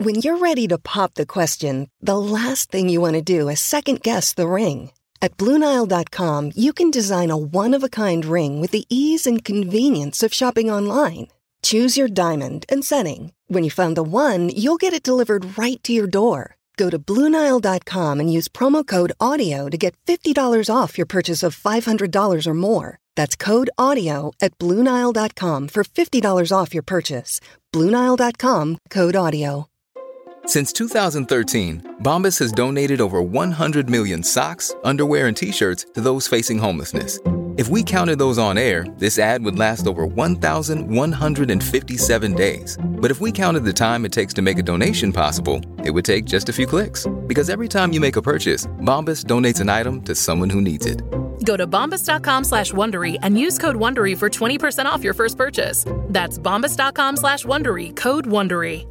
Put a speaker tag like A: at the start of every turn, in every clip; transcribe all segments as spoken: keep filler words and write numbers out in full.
A: When you're ready to pop the question, the last thing you want to do is second-guess the ring. At Blue Nile dot com, you can design a one-of-a-kind ring with the ease and convenience of shopping online. Choose your diamond and setting. When you find the one, you'll get it delivered right to your door. Go to Blue Nile dot com and use promo code AUDIO to get fifty dollars off your purchase of five hundred dollars or more. That's code AUDIO at Blue Nile dot com for fifty dollars off your purchase. Blue Nile dot com, code AUDIO.
B: Since two thousand thirteen, Bombas has donated over one hundred million socks, underwear, and T-shirts to those facing homelessness. If we counted those on air, this ad would last over one thousand one hundred fifty-seven days. But if we counted the time it takes to make a donation possible, it would take just a few clicks. Because every time you make a purchase, Bombas donates an item to someone who needs it.
C: Go to bombas dot com slash Wondery and use code WONDERY for twenty percent off your first purchase. That's bombas dot com slash Wondery, code WONDERY.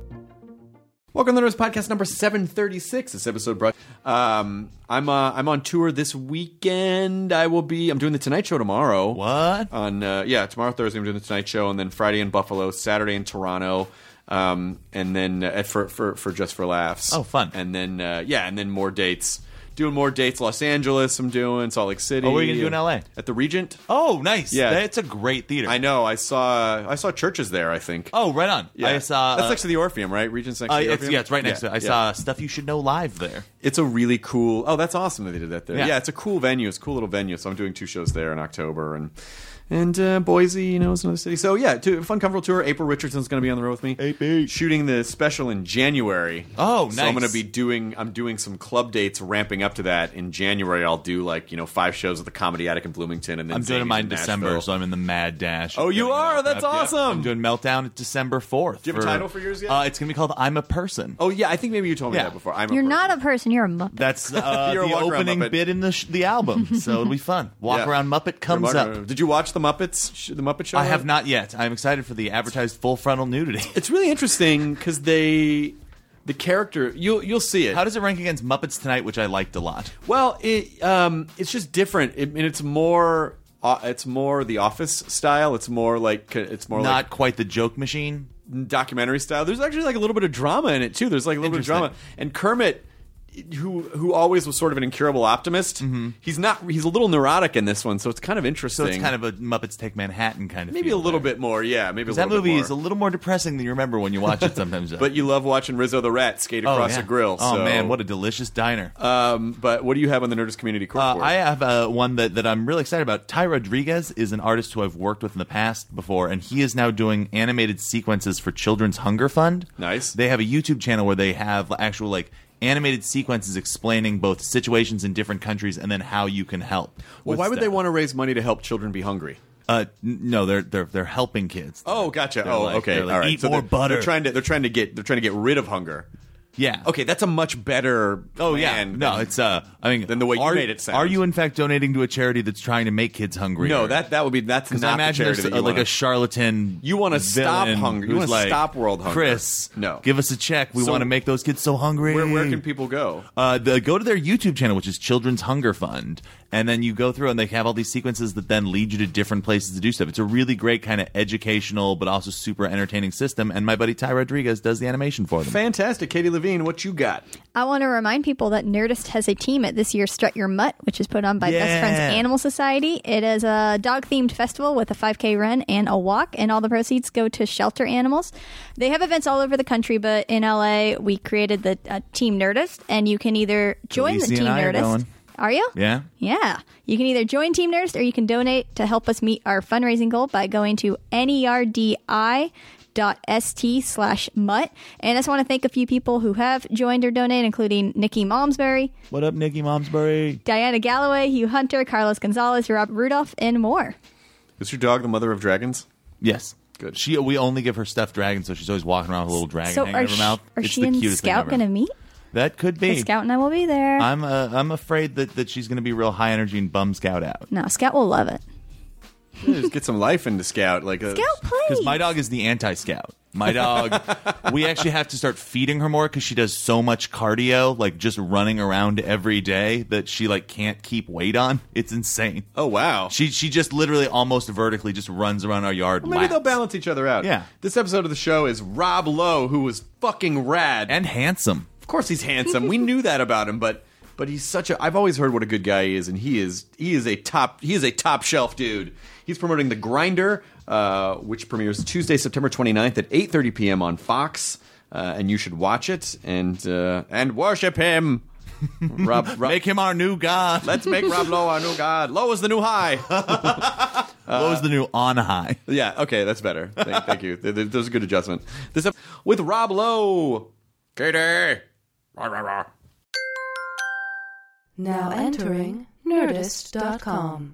D: Welcome to the Nerdist Podcast number seven thirty-six. This episode brought. Um, I'm uh, I'm on tour this weekend. I will be. I'm doing the Tonight Show tomorrow.
E: What?
D: On uh, yeah, tomorrow Thursday I'm doing the Tonight Show, and then Friday in Buffalo, Saturday in Toronto, um, and then uh, for for for Just for Laughs.
E: Oh, fun.
D: And then uh, yeah, and then more dates. Doing more dates. Los Angeles. I'm doing Salt Lake City.
E: Oh, what are you gonna do in L A?
D: At the Regent.
E: Oh, nice.
D: Yeah,
E: it's a great theater.
D: I know. I saw I saw Churches there. I think.
E: Oh, right on.
D: Yeah.
E: I saw.
D: That's
E: uh,
D: next to the Orpheum, right? Regent's next
E: uh,
D: to the
E: it's,
D: Orpheum.
E: yeah, it's right next
D: yeah,
E: to it. I
D: yeah.
E: saw Stuff You Should Know live there.
D: It's a really cool. Oh, that's awesome that they did that there.
E: Yeah.
D: Yeah, it's a cool venue. It's a cool little venue. So I'm doing two shows there in October, and and uh, Boise, you know, is another city. So yeah, to, fun comfortable tour. April Richardson's going to be on the road with me.
E: A P.
D: Shooting the special in January.
E: Oh, nice.
D: So I'm going to be doing. I'm doing some club dates, ramping up to that in January. I'll do like you know five shows at the Comedy Attic in Bloomington, and then
E: I'm doing
D: Zany's
E: mine in
D: Nashville.
E: December, so I'm in the mad dash.
D: Oh, you
E: Getting it
D: are?
E: all
D: That's
E: prepped. Yeah.
D: awesome.
E: I'm doing Meltdown at December fourth.
D: Do you have a title for yours yet?
E: Uh, it's going to be called I'm a Person.
D: Oh yeah, I think maybe you told me
E: Yeah.
D: that before. I'm a
F: You're
D: person.
F: not a person, you're a Muppet.
E: That's uh,
D: You're a
E: the
D: walk-around
E: opening
D: Muppet.
E: bit in the sh- the album, so it'll be fun. Walk
D: Yeah.
E: around Muppet comes
D: Walk
E: up.
D: around. Did you watch the Muppets? sh- The Muppet Show?
E: I have not yet. I'm excited for the advertised full frontal nudity.
D: It's really interesting because they, the character, you'll you'll see it.
E: How does it rank against Muppets Tonight, which I liked a lot?
D: Well, it um, it's just different. It, and it's more, uh, it's more The Office style. It's more like it's more
E: Not quite the joke machine.
D: like documentary style. There's actually like a little bit of drama in it too. There's like a little bit of drama.
E: Interesting.
D: And Kermit, who who always was sort of an incurable optimist,
E: Mm-hmm.
D: he's not. He's a little neurotic in this one, so it's kind of interesting.
E: So it's kind of a Muppets Take Manhattan kind of
D: maybe a
E: feel
D: little
E: there.
D: bit more. Yeah, maybe a
E: That
D: little bit
E: movie
D: more.
E: is a little more depressing than you remember when you watch it sometimes.
D: But you love watching Rizzo the Rat skate
E: oh,
D: across
E: yeah.
D: a grill.
E: Oh
D: so.
E: man, what a delicious diner!
D: Um, but what do you have on the Nerdist Community Corp
E: Uh,
D: board?
E: I have uh, one that, that I'm really excited about. Ty Rodriguez is an artist who I've worked with in the past before, and he is now doing animated sequences for Children's Hunger Fund.
D: Nice.
E: They have a YouTube channel where they have actual like animated sequences explaining both situations in different countries and then how you can help.
D: Well,
E: with
D: why would they
E: stuff.
D: want to raise money to help children be hungry?
E: Uh, n- no, they're they're they're helping kids.
D: Oh, gotcha.
E: They're
D: Oh,
E: like-
D: okay.
E: they're like,
D: All right.
E: Eat
D: So
E: more
D: they're,
E: butter.
D: They're trying to they're trying to get they're trying to get rid of hunger.
E: Yeah.
D: Okay, that's a much better.
E: Oh yeah.
D: plan
E: No,
D: than-
E: it's uh. I mean,
D: than the way you
E: are,
D: made it sound.
E: Are you in fact donating to a charity that's trying to make kids hungry?
D: No, that that would be that's
E: Because
D: not
E: I
D: the
E: imagine
D: charity
E: there's
D: that
E: a,
D: you
E: like
D: wanna,
E: a charlatan.
D: You wanna stop
E: villain
D: hunger. You
E: who's
D: wanna
E: like,
D: stop world hunger.
E: Chris,
D: No.
E: give us a check. We
D: So-
E: want to make those kids so hungry.
D: Where where can people go?
E: Uh, the, go to their YouTube channel, which is Children's Hunger Fund, and then you go through and they have all these sequences that then lead you to different places to do stuff. It's a really great kind of educational, but also super entertaining system. And my buddy Ty Rodriguez does the animation for them.
D: Fantastic, Katie Levine. What you got?
F: I want to remind people that Nerdist has a team at this year's Strut Your Mutt, which is put on by Best
E: Yeah.
F: Friends Animal Society. It is a dog-themed festival with a five K run and a walk, and all the proceeds go to shelter animals. They have events all over the country, but in L A, we created the uh, Team Nerdist, and you can either join
E: Khaleesi
F: the Team
E: and I are
F: Nerdist.
E: going.
F: Are you?
E: Yeah.
F: Yeah. You can either join Team Nerdist or you can donate to help us meet our fundraising goal by going to nerdi dot st slash mutt. And I just want to thank a few people who have joined or donated, including Nikki Malmsbury,
E: What up, Nikki Malmsbury?
F: Diana Galloway, Hugh Hunter, Carlos Gonzalez, Rob Rudolph, and more.
D: Is your dog the mother of dragons?
E: Yes.
D: Good.
E: She we only give her stuffed dragon, so she's always walking around with a little dragon
F: So
E: hanging
F: are,
E: out of her
F: sh-
E: mouth.
F: are
E: It's
F: she
E: the
F: and
E: cutest thing
F: Scout
E: ever.
F: going to meet?
E: That could be.
F: Scout and I will be there.
E: I'm uh, I'm afraid that, that she's going to be real high energy and bum Scout out.
F: no, Scout will love it.
D: Yeah, just get some life into Scout. Like a,
F: Scout, play.
E: Because my dog is the anti-Scout. My dog. We actually have to start feeding her more because she does so much cardio, like just running around every day, that she like can't keep weight on. It's insane.
D: Oh, wow.
E: She she just literally almost vertically just runs around our yard.
D: Well, maybe
E: laps.
D: they'll balance each other out.
E: Yeah.
D: This episode of the show is Rob Lowe, who was fucking rad.
E: And handsome.
D: Of course he's handsome. We knew that about him, but but he's such a I've always heard what a good guy he is, and he is he is a top he is a top shelf dude. He's promoting The Grinder, uh, which premieres Tuesday, September twenty-ninth at eight thirty p.m. on Fox, uh, and you should watch it and uh, and worship him. Rob, Rob,
E: Make him our new god.
D: let's make Rob Lowe our new god. Lowe is the new high.
E: What was the new on high?
D: Yeah, okay, that's better. Thank, thank you. There- There's a good adjustment. This ep- with Rob Lowe. Katie. Rah, rah, rah.
G: Now entering Nerdist dot com.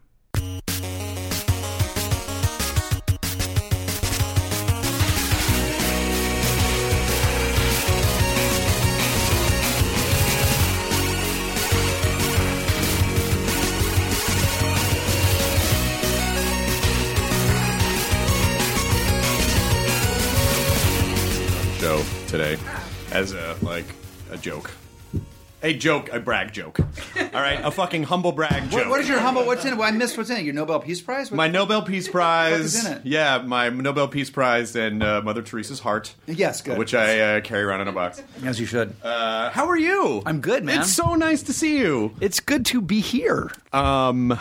D: Show today as a like a joke. A joke, a brag joke. All right, a fucking humble brag joke.
H: What, what is your humble? What's in it? Well, I missed what's in it. Your Nobel Peace Prize? What,
D: my Nobel Peace Prize?
H: is in it?
D: Yeah, my Nobel Peace Prize and uh, Mother Teresa's heart.
H: Yes, good.
D: Which I uh, carry around in a box.
H: As you should.
D: Uh, how are you?
H: I'm good, man.
D: It's so nice to see you.
H: It's good to be here.
D: Um,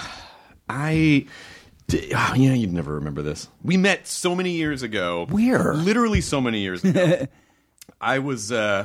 D: I. d- Oh, yeah, you'd never remember this. We met so many years ago.
H: Where?
D: Literally so many years ago. I was. Uh,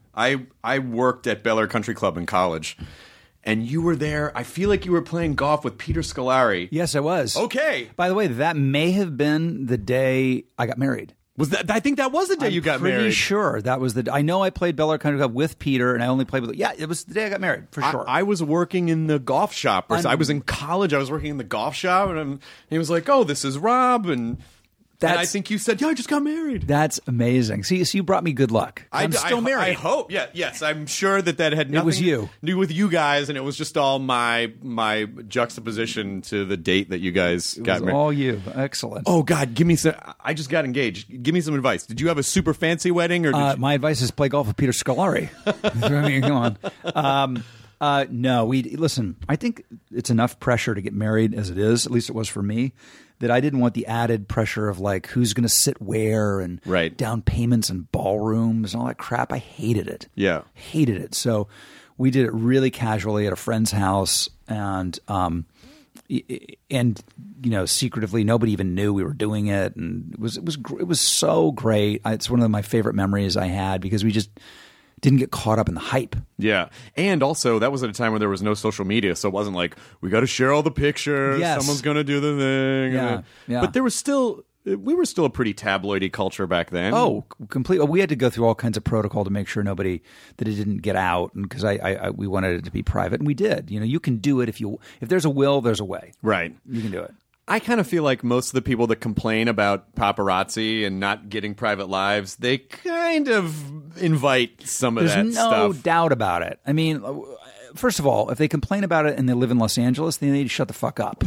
D: I I worked at Bel Air Country Club in college, and you were there. I feel like you were playing golf with Peter Scolari.
H: Yes, I was.
D: Okay.
H: By the way, that may have been the day I got married.
D: Was that? I think that was the day
H: I'm
D: you got
H: pretty
D: married.
H: sure that was the. I know I played Bel Air Country Club with Peter, and I only played with. Yeah, it was the day I got married for sure.
D: I, I was working in the golf shop. Or so I was in college. I was working in the golf shop, and, I'm, and he was like, "Oh, this is Rob," and, and I
H: That's-
D: think you said, "Yeah, I just got married."
H: That's amazing. See, so you brought me good luck.
D: I,
H: I'm still
D: I,
H: married.
D: I hope. Yeah. Yes. I'm sure that that had nothing
H: was you.
D: to do with you guys, and it was just all my my juxtaposition to the date that you guys
H: It
D: got
H: was
D: married.
H: all you. Excellent.
D: Oh God, give me some. I just got engaged. Give me some advice. Did you have a super fancy wedding, or did
H: Uh,
D: you,
H: my advice is play golf with Peter Scolari. I mean, come on. Um, uh, no, we listen. I think it's enough pressure to get married as it is. At least it was for me. That I didn't want the added pressure of like who's going to sit where and
D: Right.
H: down payments and ballrooms and all that crap. I hated it.
D: Yeah.
H: hated it. So we did it really casually at a friend's house, and um, y- y- and you know, secretively, nobody even knew we were doing it, and it was it was gr- it was so great. I, it's one of my favorite memories I had because we just didn't get caught up in the hype.
D: Yeah, and also that was at a time where there was no social media, so it wasn't like we got to share all the pictures.
H: Yes.
D: Someone's going to do the thing.
H: Yeah, yeah.
D: But there was still, we were still a pretty tabloidy culture back then.
H: Oh, completely. We had to go through all kinds of protocol to make sure nobody that it didn't get out, and because I, I, I we wanted it to be private, and we did. You know, you can do it if you if there's a will, there's a way.
D: right.
H: You can do it.
D: I kind of feel like most of the people that complain about paparazzi and not getting private lives, they kind of invite some of
H: There's
D: that
H: no
D: stuff.
H: doubt about it. I mean, uh, first of all, if they complain about it and they live in Los Angeles, then they need to shut the fuck up.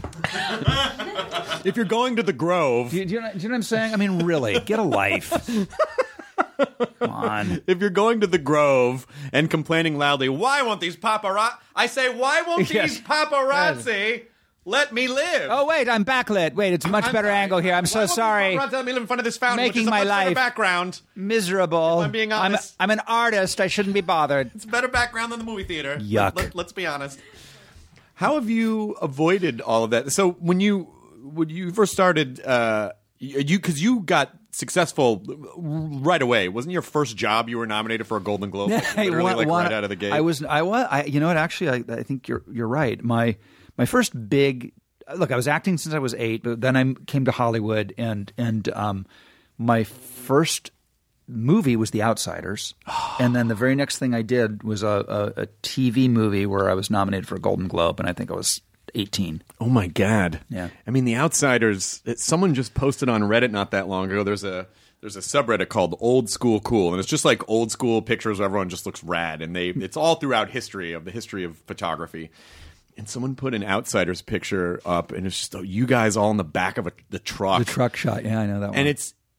D: If you're going to the Grove,
H: Do you, do you know, do you know what I'm saying? I mean, really, get a life. Come on.
D: if you're going to the Grove and complaining loudly, why won't these paparazzi? I say, why won't
H: Yes.
D: these paparazzi let me live?
H: Oh, wait, I'm backlit. Wait, it's a much
D: I'm
H: better
D: sorry.
H: angle here. I'm
D: Why
H: so
D: won't these
H: sorry.
D: paparazzi let me live in front of this fountain, which
H: Making
D: is a
H: my
D: much better
H: life
D: background.
H: Miserable.
D: If I'm being
H: I'm,
D: honest.
H: I'm an artist. I shouldn't be bothered.
D: It's a better background than the movie theater.
H: Yuck.
D: Let, us be honest. How have you avoided all of that? So when you when you first started, uh, you because you got successful right away. Wasn't your first job you were nominated for a Golden Globe? Like,
H: Hey,
D: literally,
H: one-
D: like
H: one-
D: right out of the gate.
H: I was. I was. I, you know what? Actually, I, I think you're. You're right. My my first big look. I was acting since I was eight, but then I came to Hollywood, and and um, my first movie was The Outsiders, and then the very next thing I did was a, a, a T V movie where I was nominated for a Golden Globe, and I think I was eighteen.
D: Oh my God!
H: Yeah.
D: I mean, The Outsiders. It, someone just posted on Reddit not that long ago. There's a there's a subreddit called Old School Cool, and it's just like old school pictures where everyone just looks rad, and they it's all throughout history of the history of photography. And someone put an Outsiders picture up, and it's just oh, you guys all in the back of a, the truck.
H: The truck shot. Yeah, I know that one.
D: And it's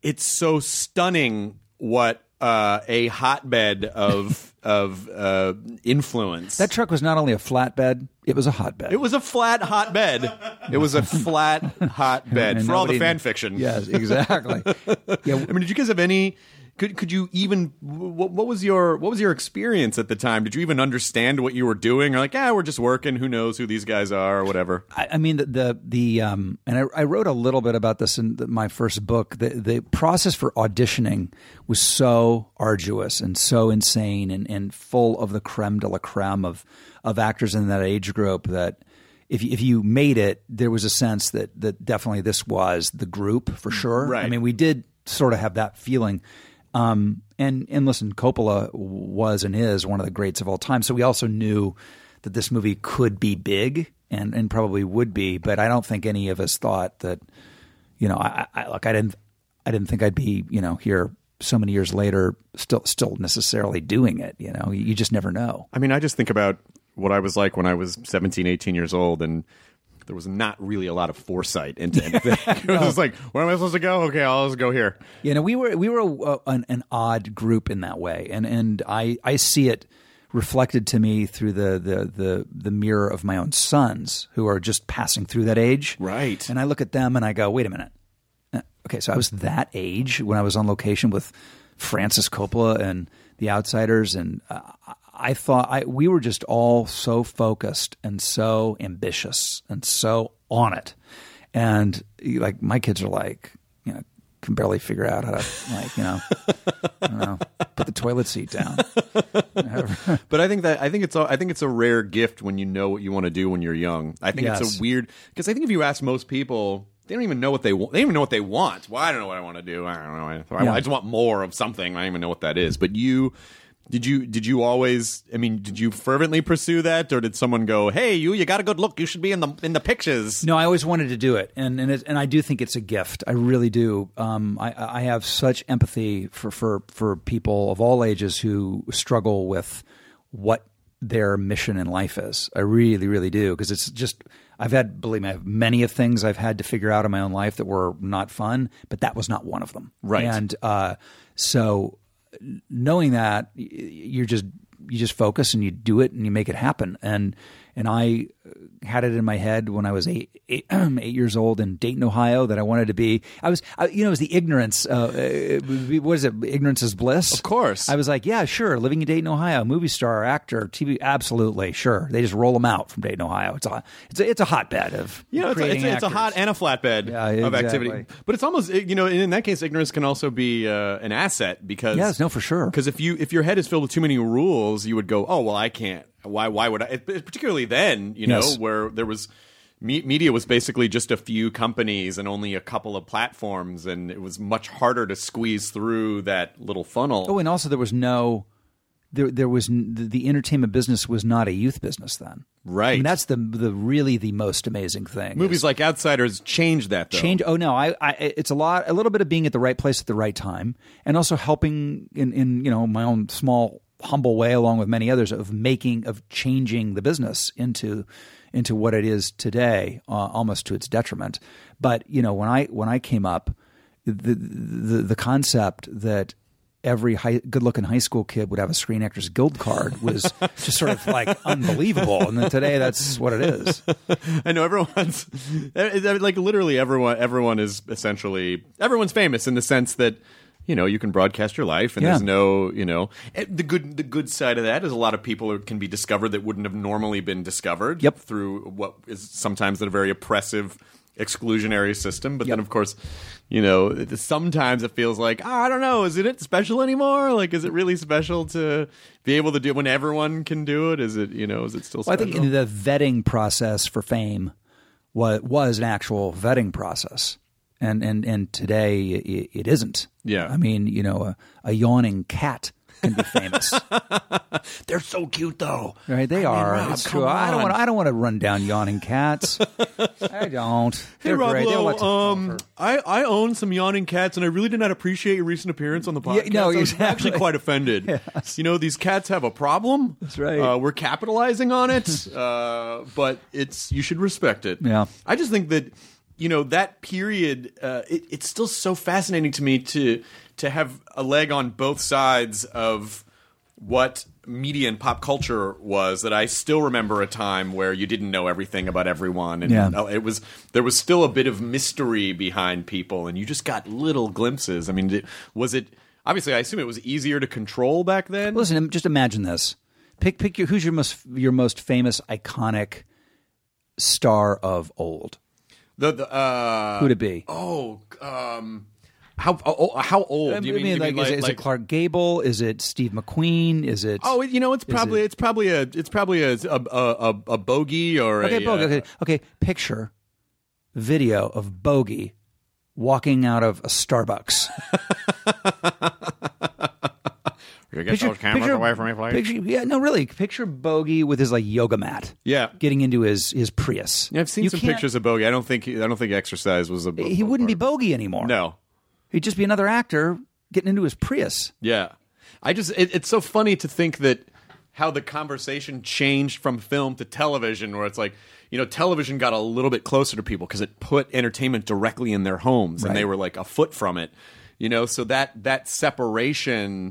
D: it's so stunning what uh, a hotbed of of uh, influence.
H: That truck was not only a flatbed; it was a hotbed.
D: It was a flat hotbed. It was a flat hotbed
H: And
D: for all the
H: nobody-
D: fan fiction.
H: Yes, exactly. Yeah,
D: I mean, did you guys have any? Could could you even? What, what was your what was your experience at the time? Did you even understand what you were doing? Or like, ah, we're just working. Who knows who these guys are or whatever?
H: I, I mean the the, the um, and I, I wrote a little bit about this in the, my first book. The the process for auditioning was so arduous and so insane and, and full of the creme de la creme of of actors in that age group that. If you, if you made it, there was a sense that that definitely this was the group for sure.
D: Right.
H: I mean, we did sort of have that feeling. Um, and and listen, Coppola was and is one of the greats of all time. So we also knew that this movie could be big and, and probably would be. But I don't think any of us thought that. You know, I, I look, I didn't I didn't think I'd be you know here so many years later, still still necessarily doing it. You know, you just never know.
D: I mean, I just think about what I was like when I was seventeen, eighteen years old, and there was not really a lot of foresight into anything. It was just like, where am I supposed to go? Okay, I'll just go here.
H: You know, we were we were a, an, an odd group in that way, and and I, I see it reflected to me through the, the the the mirror of my own sons who are just passing through that age.
D: Right.
H: And I look at them and I go, wait a minute. Okay, so I was that age when I was on location with Francis Coppola and The Outsiders, and uh, I thought I, we were just all so focused and so ambitious and so on it. And like my kids are like, you know, can barely figure out how to like, you know, I don't know, put the toilet seat down.
D: But I think that I think it's a, I think it's a rare gift when you know what you want to do when you're young. I think
H: Yes.
D: it's a weird because I think if you ask most people, they don't even know what they want. They don't even know what they want. Well, I don't know what I want to do. I don't know. I,
H: Yeah.
D: I just want more of something. I don't even know what that is. But you. Did you did you always? I mean, did you fervently pursue that, or did someone go, "Hey, you, you got a good look. You should be in the in the pictures"?
H: No, I always wanted to do it, and and it, and I do think it's a gift. I really do. Um, I, I have such empathy for, for for people of all ages who struggle with what their mission in life is. I really, really do, because it's just I've had, believe me, I have many of things I've had to figure out in my own life that were not fun, but that was not one of them.
D: Right,
H: and uh, so. Knowing that, you're just you just focus and you do it and you make it happen. And and I had it in my head when I was eight, eight, eight years old in Dayton, Ohio, that I wanted to be. I was, I, you know, it was the ignorance. Uh, what is it? Ignorance is bliss.
D: Of course.
H: I was like, yeah, sure. Living in Dayton, Ohio, movie star, actor, T V, absolutely, sure. They just roll them out from Dayton, Ohio. It's a it's a, it's a hotbed of
D: You know, it's a,
H: creating
D: it's, a, it's a
H: actors.
D: hot and a flatbed
H: Yeah,
D: of
H: exactly.
D: activity. But it's almost, you know, in that case, ignorance can also be uh, an asset because
H: Yes, no, for sure.
D: Because if you if your head is filled with too many rules, you would go, oh well, I can't. Why why would I? Particularly then, you know,
H: Yes.
D: where there was me, media was basically just a few companies and only a couple of platforms, and it was much harder to squeeze through that little funnel.
H: Oh, and also there was no, there there was n- the, the entertainment business was not a youth business then.
D: Right.
H: I mean, that's the the really the most amazing thing.
D: Movies
H: is
D: like Outsiders changed that, though.
H: change. Oh no, I, I it's a lot, a little bit of being at the right place at the right time, and also helping in in you know my own small humble way, along with many others, of making of changing the business into into what it is today, uh, almost to its detriment. But you know, when I when I came up, the the, the concept that every high, good-looking high school kid would have a Screen Actors Guild card was just sort of like unbelievable. And then today, that's what it is.
D: I know everyone's like literally everyone. Everyone is essentially everyone's famous in the sense that you know you can broadcast your life, and
H: Yeah.
D: there's no you know the good. The good side of that is a lot of people are, can be discovered that wouldn't have normally been discovered.
H: Yep.
D: Through what is sometimes a very oppressive, exclusionary system. But
H: Yep.
D: then, of course, you know it, sometimes it feels like oh, I don't know, is it special anymore? Like, is it really special to be able to do it when everyone can do it? Is it you know is it still?
H: Well, I
D: Special?
H: think the vetting process for fame was, was an actual vetting process. And, and, and today it, it isn't.
D: Yeah.
H: I mean, you know, a, a yawning cat can be famous.
D: They're so cute, though.
H: Right? They
D: I mean,
H: are.
D: Rob,
H: it's
D: come
H: true. I don't
D: on.
H: want. I don't want to run down yawning cats. I don't.
D: Hey,
H: They're
D: Rob
H: great. They have
D: Lowe,
H: lots of
D: um,
H: offer.
D: I, I own some yawning cats, and I really did not appreciate your recent appearance on the podcast.
H: no,
D: I was
H: exactly.
D: actually quite offended.
H: Yes.
D: You know, these cats have a problem.
H: That's right.
D: Uh, we're capitalizing on it, uh, but it's you should respect it.
H: Yeah.
D: I just think that you know, that period, uh, it, it's still so fascinating to me to to have a leg on both sides of what media and pop culture was, that I still remember a time where you didn't know everything about everyone, and
H: Yeah.
D: it was there was still a bit of mystery behind people, and you just got little glimpses. I mean, did, was it obviously? I assume it was easier to control back then.
H: Listen, just imagine this. Pick pick your who's your most your most famous iconic star of old.
D: The, the uh,
H: Who'd it be?
D: Oh, um, how oh, how old?
H: I
D: Do you
H: mean,
D: mean, you
H: like,
D: mean
H: is, it, is
D: like-
H: it Clark Gable? Is it Steve McQueen? Is it?
D: Oh, you know, it's probably
H: it-
D: it's probably a it's probably a a a, a bogey or
H: okay,
D: a,
H: Bogey.
D: uh,
H: Okay, okay. Picture video of Bogey walking out of a Starbucks.
D: You get those cameras away from me, please.
H: Picture, yeah, no, really. Picture Bogey with his like yoga mat.
D: Yeah.
H: getting into his his Prius.
D: Yeah, I've seen
H: You
D: some
H: can't-
D: pictures of Bogey. I don't think I don't think exercise was a.
H: He wouldn't be Bogey anymore.
D: No.
H: He'd just be another actor getting into his Prius.
D: Yeah, I just it, it's so funny to think that how the conversation changed from film to television, where it's like, you know, television got a little bit closer to people because it put entertainment directly in their homes, and
H: Right.
D: they were like a foot from it, you know. So that that separation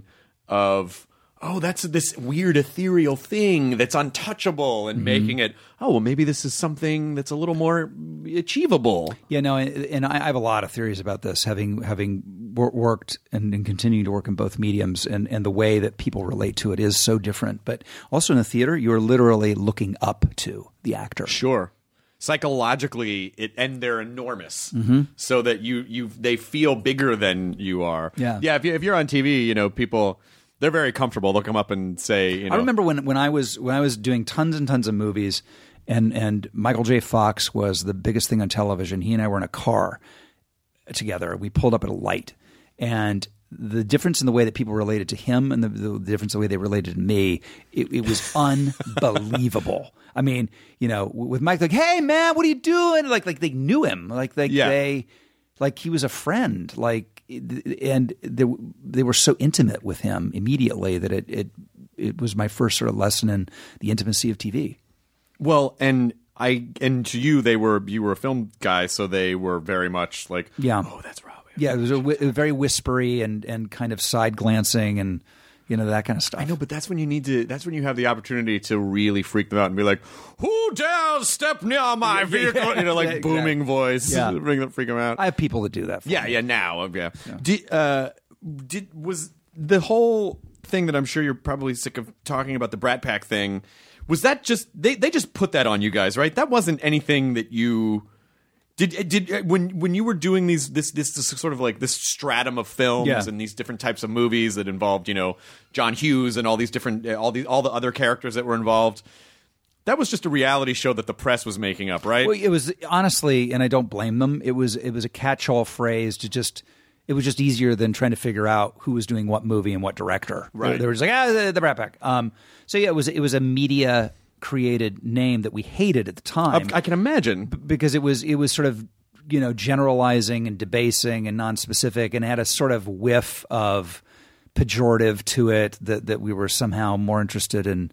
D: of, oh, that's this weird ethereal thing that's untouchable, and making it, oh, well, maybe this is something that's a little more achievable.
H: Yeah, no, and, and I I have a lot of theories about this, having having wor- worked and, and continuing to work in both mediums, and, and the way that people relate to it is so different. But also in the theater, you are literally looking up to the actor.
D: Sure. Psychologically, it and they're enormous, so that you you they feel bigger than you are.
H: Yeah.
D: yeah. If you if you're on T V, you know, people they're very comfortable. They'll come up and say, you know,
H: I remember when, when I was when I was doing tons and tons of movies, and and Michael J. Fox was the biggest thing on television. He and I were in a car together. We pulled up at a light, and the difference in the way that people related to him and the, the difference in the way they related to me, it, it was unbelievable. I mean, you know, with Mike, like, hey man, what are you doing? Like, like they knew him, like, like
D: Yeah.
H: they, like he was a friend, like, and they they were so intimate with him immediately that it it it was my first sort of lesson in the intimacy of T V.
D: well, and I and to you, they were you were a film guy, so they were very much like,
H: Yeah.
D: oh, that's Rob.
H: Yeah, it was a, whi- very whispery and and kind of side glancing and you know that kind of stuff.
D: I know, but that's when you need to. That's when you have the opportunity to really freak them out and be like, "Who dares step near my vehicle?" You know, like
H: Exactly.
D: booming voice,
H: Yeah.
D: bring them, freak them out.
H: I have people that do that. For
D: Yeah,
H: me.
D: yeah. Now, uh, yeah. Did, uh, did was the whole thing that I'm sure you're probably sick of talking about, the Brat Pack thing? Was that just they? They just put that on you guys, right? That wasn't anything that you did. Did when when you were doing these this this, this sort of like this stratum of films
H: Yeah.
D: and these different types of movies that involved, you know, John Hughes and all these different all these all the other characters that were involved. That was just a reality show that the press was making up, right?
H: Well, it was honestly, and I don't blame them. It was it was a catch-all phrase to just. It was just easier than trying to figure out who was doing what movie and what director.
D: Right.
H: They, they were just like, ah, the, the Brat Pack. Um, so yeah, it was it was a media created name that we hated at the time.
D: I, I can imagine.
H: because it was it was sort of you know generalizing and debasing and non-specific and had a sort of whiff of pejorative to it that that we were somehow more interested in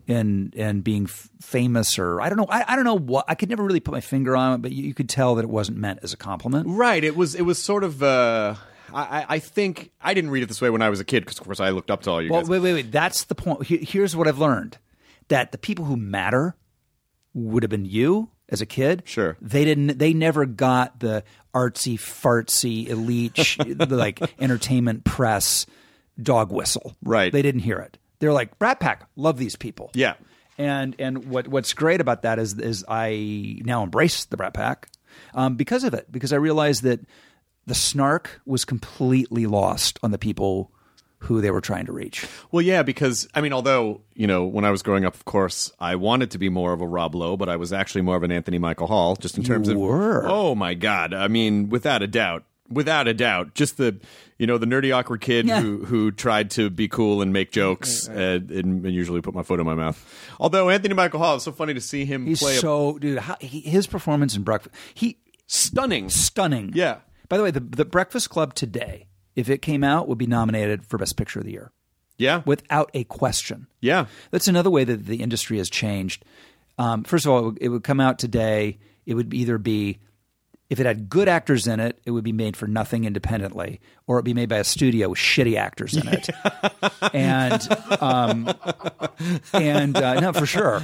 H: in in being f- famous or I don't know I, I don't know what I could never really put my finger on it, but you, you could tell that it wasn't meant as a compliment.
D: Right. It was. It was sort of. Uh, I, I think I didn't read it this way when I was a kid because, of course, I looked up to all you
H: Well,
D: guys.
H: wait, wait, wait. That's the point. Here- Here's what I've learned: that the people who matter would have been you as a kid.
D: Sure.
H: They didn't. They never got the artsy, fartsy, elite, sh- the, like entertainment press dog whistle.
D: Right.
H: They didn't hear it. They're like, Brat Pack, love these people.
D: Yeah.
H: And and what what's great about that is is I now embrace the Brat Pack um, because of it, because I realized that the snark was completely lost on the people who they were trying to reach.
D: Well, yeah, because I mean, although you know, when I was growing up, of course, I wanted to be more of a Rob Lowe, but I was actually more of an Anthony Michael Hall, just in terms
H: You
D: of.
H: were.
D: Oh my God! I mean, without a doubt, without a doubt, just the you know the nerdy awkward kid
H: Yeah.
D: who who tried to be cool and make jokes and, and, and usually put my foot in my mouth. Although Anthony Michael Hall, it's so funny to see him
H: He's
D: play.
H: so dude. How, he, his performance in Breakfast, he
D: a stunning.
H: stunning.
D: Yeah.
H: By the way, the the Breakfast Club today, if it came out, would be nominated for Best Picture of the Year
D: Yeah.
H: without a question.
D: Yeah.
H: That's another way that the industry has changed. Um, first of all, it would, it would come out today. It would either be if it had good actors in it, it would be made for nothing independently, or it'd be made by a studio with shitty actors in it. and um, and uh, no, for sure.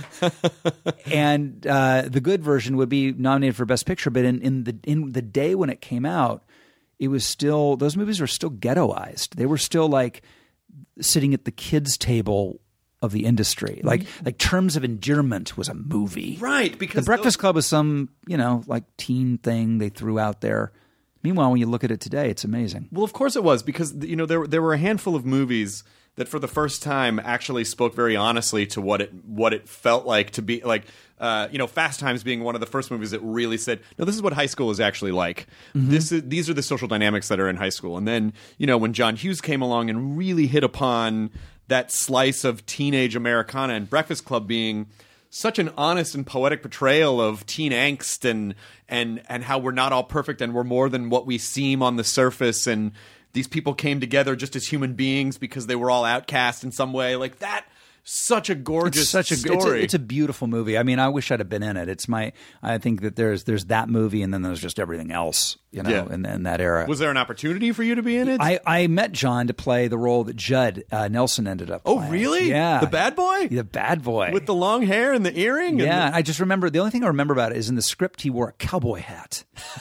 H: And uh, the good version would be nominated for Best Picture. But in, in the in the day when it came out, it was still those movies were still ghettoized. They were still like sitting at the kids' table of the industry. Like like Terms of Endearment was a movie.
D: Right, because
H: The Breakfast
D: those-
H: Club was some, you know, like teen thing they threw out there. Meanwhile, when you look at it today, it's amazing.
D: Well, of course it was, because you know there there were a handful of movies that for the first time actually spoke very honestly to what it what it felt like to be like uh, you know Fast Times being one of the first movies that really said, no, this is what high school is actually like.
H: Mm-hmm.
D: This is these are the social dynamics that are in high school. And then you know when John Hughes came along and really hit upon that slice of teenage Americana, and Breakfast Club being such an honest and poetic portrayal of teen angst and and and how we're not all perfect and we're more than what we seem on the surface, and these people came together just as human beings because they were all outcast in some way. Like that, such a gorgeous
H: It's such a
D: story.
H: It's a, it's a beautiful movie. I mean, I wish I'd have been in it. It's my. I think that there's there's that movie, and then there's just everything else. You know,
D: Yeah.
H: in, in that era.
D: Was there an opportunity for you to be in it?
H: I, I met John to play the role that Judd uh, Nelson ended up
D: oh,
H: playing.
D: really?
H: Yeah.
D: The bad boy?
H: The bad boy.
D: With the long hair and the earring?
H: Yeah,
D: And
H: I just remember, the only thing I remember about it is in the script he wore a cowboy hat.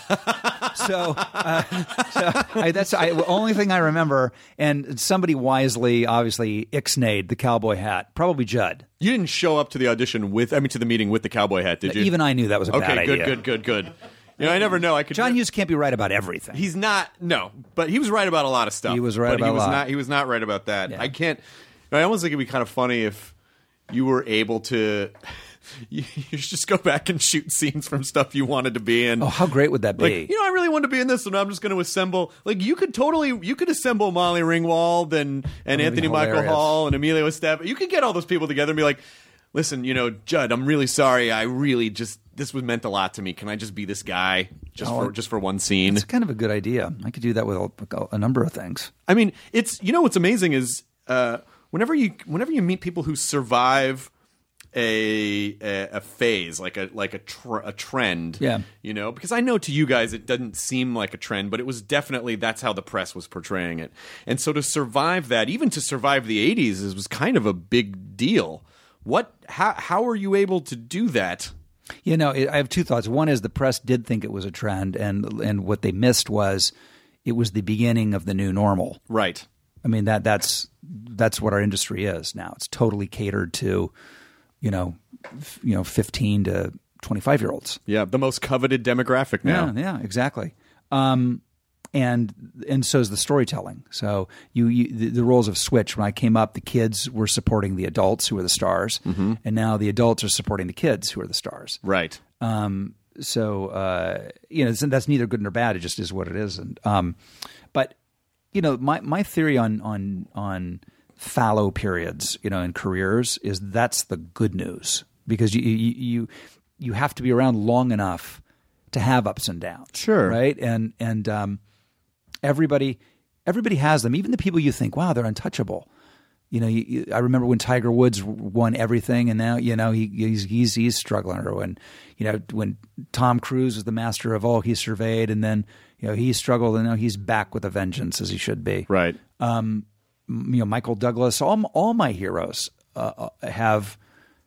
H: so, uh, so I, that's I, the only thing I remember. And somebody wisely, obviously, ixnayed the cowboy hat. Probably Judd.
D: the, you didn't show up to the audition with, I mean, to the meeting with the cowboy hat, did you?
H: Even I knew that was a
D: okay,
H: bad
D: good,
H: idea.
D: good, good, good. You know, I never know. I could.
H: John Hughes can't be right about everything.
D: He's not. No, but he was right about a lot of stuff.
H: He was right
D: but
H: about
D: he
H: a
D: was
H: lot.
D: Not, he was not right about that.
H: Yeah.
D: I can't. I almost think it'd be kind of funny if you were able to. You, you should just go back and shoot scenes from stuff you wanted to be in.
H: Oh, how great would that be?
D: Like, you know, I really wanted to be in this, and I'm just going to assemble. Like, you could totally, you could assemble Molly Ringwald and and
H: be
D: Anthony Michael
H: hilarious.
D: Hall and Emilio Estevez. You could get all those people together and be like, listen, you know, Judd, I'm really sorry. I really just this was meant a lot to me. Can I just be this guy just
H: Oh,
D: for just for one scene?
H: It's kind of a good idea. I could do that with a, a number of things.
D: I mean, it's you know what's amazing is uh, whenever you whenever you meet people who survive a a, a phase like a like a tr- a trend,
H: Yeah.
D: you know, because I know to you guys it doesn't seem like a trend, but it was definitely that's how the press was portraying it, and so to survive that, even to survive the eighties, is was kind of a big deal. What how how are you able to do that?
H: You know, it, I have two thoughts. One is the press did think it was a trend, and and what they missed was it was the beginning of the new normal.
D: Right.
H: I mean that that's that's what our industry is now. It's totally catered to, you know, f- you know, fifteen to twenty-five year olds.
D: Yeah, the most coveted demographic now.
H: Yeah, yeah, exactly. Um, and and so is the storytelling. So you, you the, the roles have switched. When I came up, the kids were supporting the adults who were the stars,
D: Mm-hmm.
H: and now the adults are supporting the kids who are the stars.
D: Right.
H: Um, so uh, you know, that's neither good nor bad. It just is what it is. And um, but you know, my my theory on on on fallow periods, you know, in careers is that's the good news, because you you you, you have to be around long enough to have ups and downs.
D: Sure.
H: Right. And and um, everybody everybody has them. Even the people you think, wow, they're untouchable. You know, you, you, I remember when Tiger Woods won everything, and now you know he, he's he's he's struggling. Or when you know when Tom Cruise was the master of all he surveyed, and then you know he struggled, and now he's back with a vengeance, as he should be.
D: Right.
H: Um, you know, Michael Douglas. All all my heroes uh, have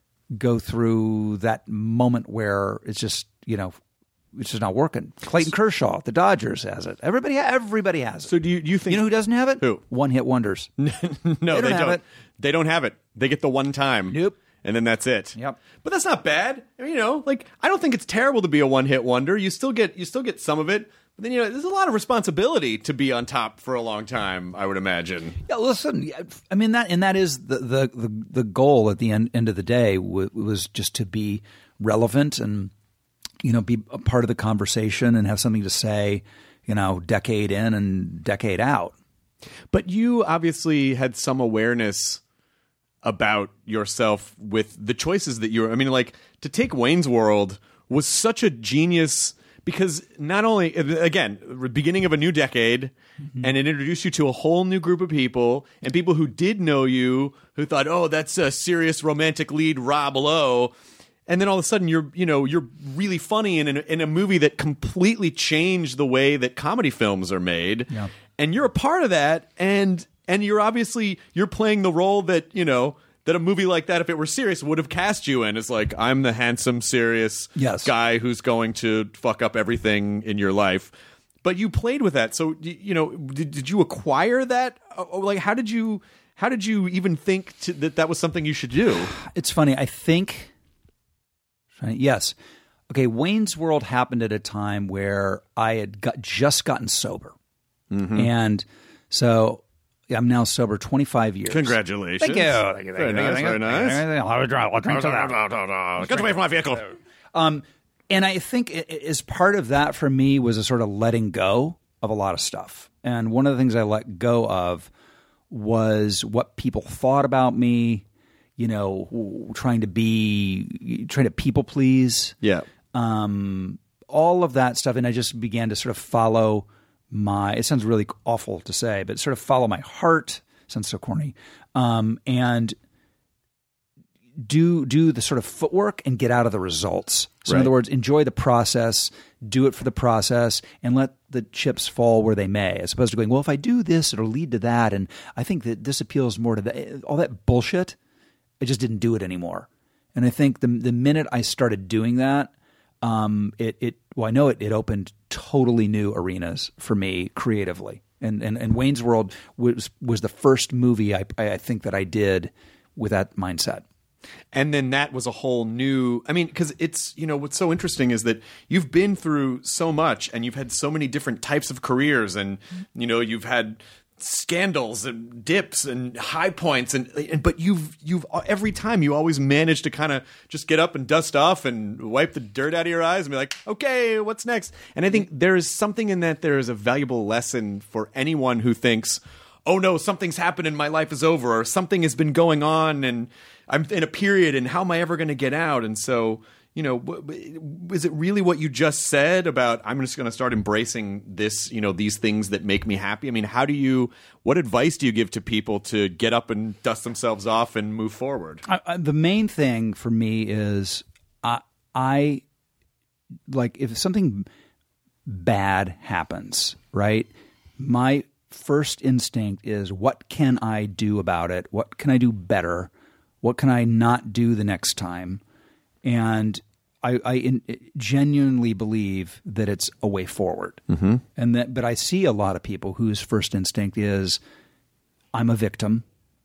H: go through that moment where it's just you know it's just not working. Clayton Kershaw, the Dodgers, has it. Everybody everybody has it.
D: So do you, do you think
H: You know who doesn't have it?
D: Who?
H: One hit wonders.
D: No,
H: They
D: they
H: don't
D: don't.
H: have it.
D: They don't have it. They get the one time.
H: Nope.
D: And then that's it.
H: Yep.
D: But that's not bad. I mean, you know, like I don't think it's terrible to be a one-hit wonder. You still get you still get some of it. But then you know, there's a lot of responsibility to be on top for a long time, I would imagine.
H: Yeah, listen. yeah, I mean that, and that is the the the, the goal at the end end of the day w- was just to be relevant and you know be a part of the conversation and have something to say. You know, decade in and decade out.
D: But you obviously had some awareness about yourself with the choices that you were. I mean, like to take Wayne's World was such a genius because not only, again, beginning of a new decade, mm-hmm. and it introduced you to a whole new group of people and people who did know you, who thought, oh, that's a serious romantic lead, Rob Lowe. and then all of a sudden you're you know you're really funny in a, in a movie that completely changed the way that comedy films are made,
H: Yeah.
D: and you're a part of that, and and you're obviously you're playing the role that you know that a movie like that, if it were serious, would have cast you in. It's like, I'm the handsome, serious
H: Yes.
D: guy who's going to fuck up everything in your life. But you played with that, so you know. Did, did you acquire that? Like, how did you? How did you even think to, that that was something you should do?
H: It's funny. I think. Yes. Okay. Wayne's World happened at a time where I had got, just gotten sober,
D: Mm-hmm.
H: and so I'm now sober twenty-five years.
D: Congratulations!
H: Thank you. Thank you.
D: Very nice. Very nice.
H: I'll drink, I'll drink to that.
D: Get away from my vehicle.
H: Um, and I think it, it, as part of that for me was a sort of letting go of a lot of stuff. And one of the things I let go of was what people thought about me, you know, trying to be, trying to people please.
D: Yeah.
H: Um, all of that stuff. And I just began to sort of follow my, it sounds really awful to say, but sort of follow my heart. Sounds so corny. Um, and do do the sort of footwork and get out of the results. So
D: Right.
H: in other words, enjoy the process, do it for the process, and let the chips fall where they may, as opposed to going, well, if I do this, it'll lead to that, and I think that this appeals more to that. All that bullshit, I just didn't do it anymore. And I think the the minute I started doing that, um, it it well, I know it it opened totally new arenas for me creatively. And and, and Wayne's World was was the first movie I I think that I did with that mindset.
D: And then that was a whole new, I mean, because it's, you know, what's so interesting is that you've been through so much and you've had so many different types of careers and, you know, you've had scandals and dips and high points and, and but you've you've every time you always manage to kind of just get up and dust off and wipe the dirt out of your eyes and be like, okay, what's next? And I think there is something in that. There is a valuable lesson for anyone who thinks, oh no, something's happened and my life is over, or something has been going on and I'm in a period and how am I ever going to get out? And so, you know, is it really what you just said about I'm just going to start embracing this, you know, these things that make me happy? I mean, how do you, what advice do you give to people to get up and dust themselves off and move forward?
H: I, I, the main thing for me is I, I like if something bad happens, right? My first instinct is what can I do about it? What can I do better? What can I not do the next time? And I, I in, genuinely believe that it's a way forward. Mm-hmm. And that, but I see a lot of people whose first instinct is, I'm a victim.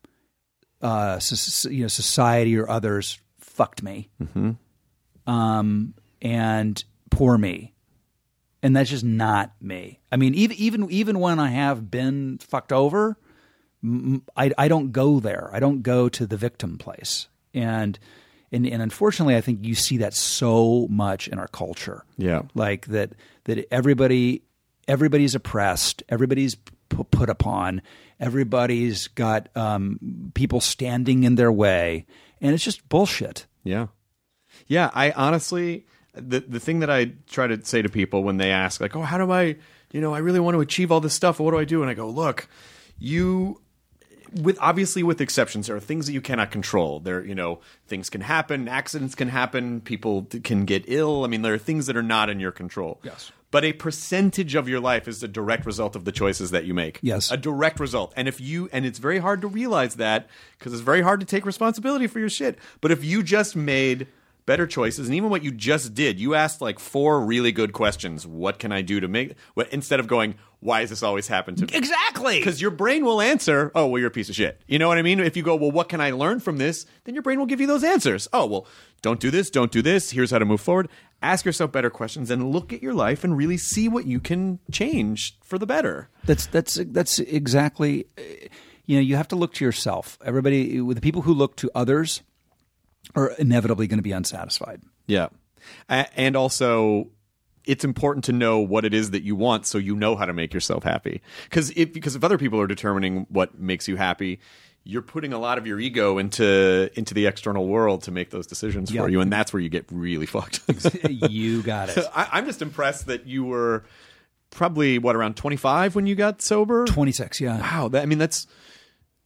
H: Uh, so, you know, society or others fucked me,
D: Mm-hmm.
H: um, and poor me. And that's just not me. I mean, even even even when I have been fucked over, I, I don't go there. I don't go to the victim place. And, and and unfortunately, I think you see that so much in our culture.
D: Yeah.
H: Like that that everybody everybody's oppressed, everybody's p- put upon, everybody's got um, people standing in their way, and it's just bullshit.
D: Yeah. Yeah, I honestly, the the thing that I try to say to people when they ask, like, oh, how do I, you know, I really want to achieve all this stuff. What do I do? And I go, look, you, with obviously with exceptions, there are things that you cannot control. There, you know, things can happen, accidents can happen, people can get ill. I mean, there are things that are not in your control.
H: Yes.
D: But a percentage of your life is a direct result of the choices that you make.
H: Yes.
D: A direct result. And if you, and it's very hard to realize that because it's very hard to take responsibility for your shit. But if you just made better choices, and even what you just did, you asked like four really good questions. What can I do to make, what, instead of going, why has this always happened to me?
H: Exactly.
D: Because your brain will answer, oh, well, you're a piece of shit. You know what I mean? If you go, well, what can I learn from this? Then your brain will give you those answers. Oh, well, don't do this, don't do this. Here's how to move forward. Ask yourself better questions and look at your life and really see what you can change for the better.
H: That's that's that's exactly. You know, you have to look to yourself. Everybody, with the people who look to others, are inevitably going to be unsatisfied.
D: Yeah, A- and also, it's important to know what it is that you want, so you know how to make yourself happy. Because if because if other people are determining what makes you happy, you're putting a lot of your ego into into the external world to make those decisions
H: Yeah.
D: for you, and that's where you get really fucked.
H: You got it.
D: I, I'm just impressed that you were probably what around twenty-five when you got sober.
H: twenty-six, yeah.
D: Wow, that, I mean that's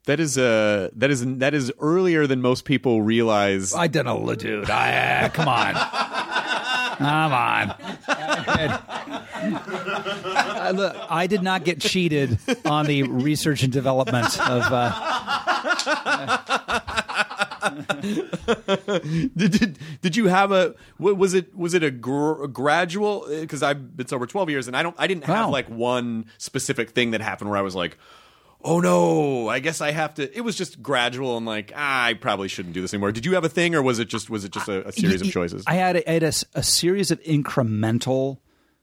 D: That is uh that is that is earlier than most people realize.
H: I did a dude. I, uh, come on, come on. I, look, I did not get cheated on the research and development of. Uh,
D: did, did did you have a what was it was it a, gr- a gradual because I've been sober twelve years and I don't I didn't have
H: Wow.
D: like one specific thing that happened where I was like, oh no, I guess I have to. It was just gradual and like ah, I probably shouldn't do this anymore. Did you have a thing or was it just was it just a, a series of choices?
H: I had, a, I had a, a series of incremental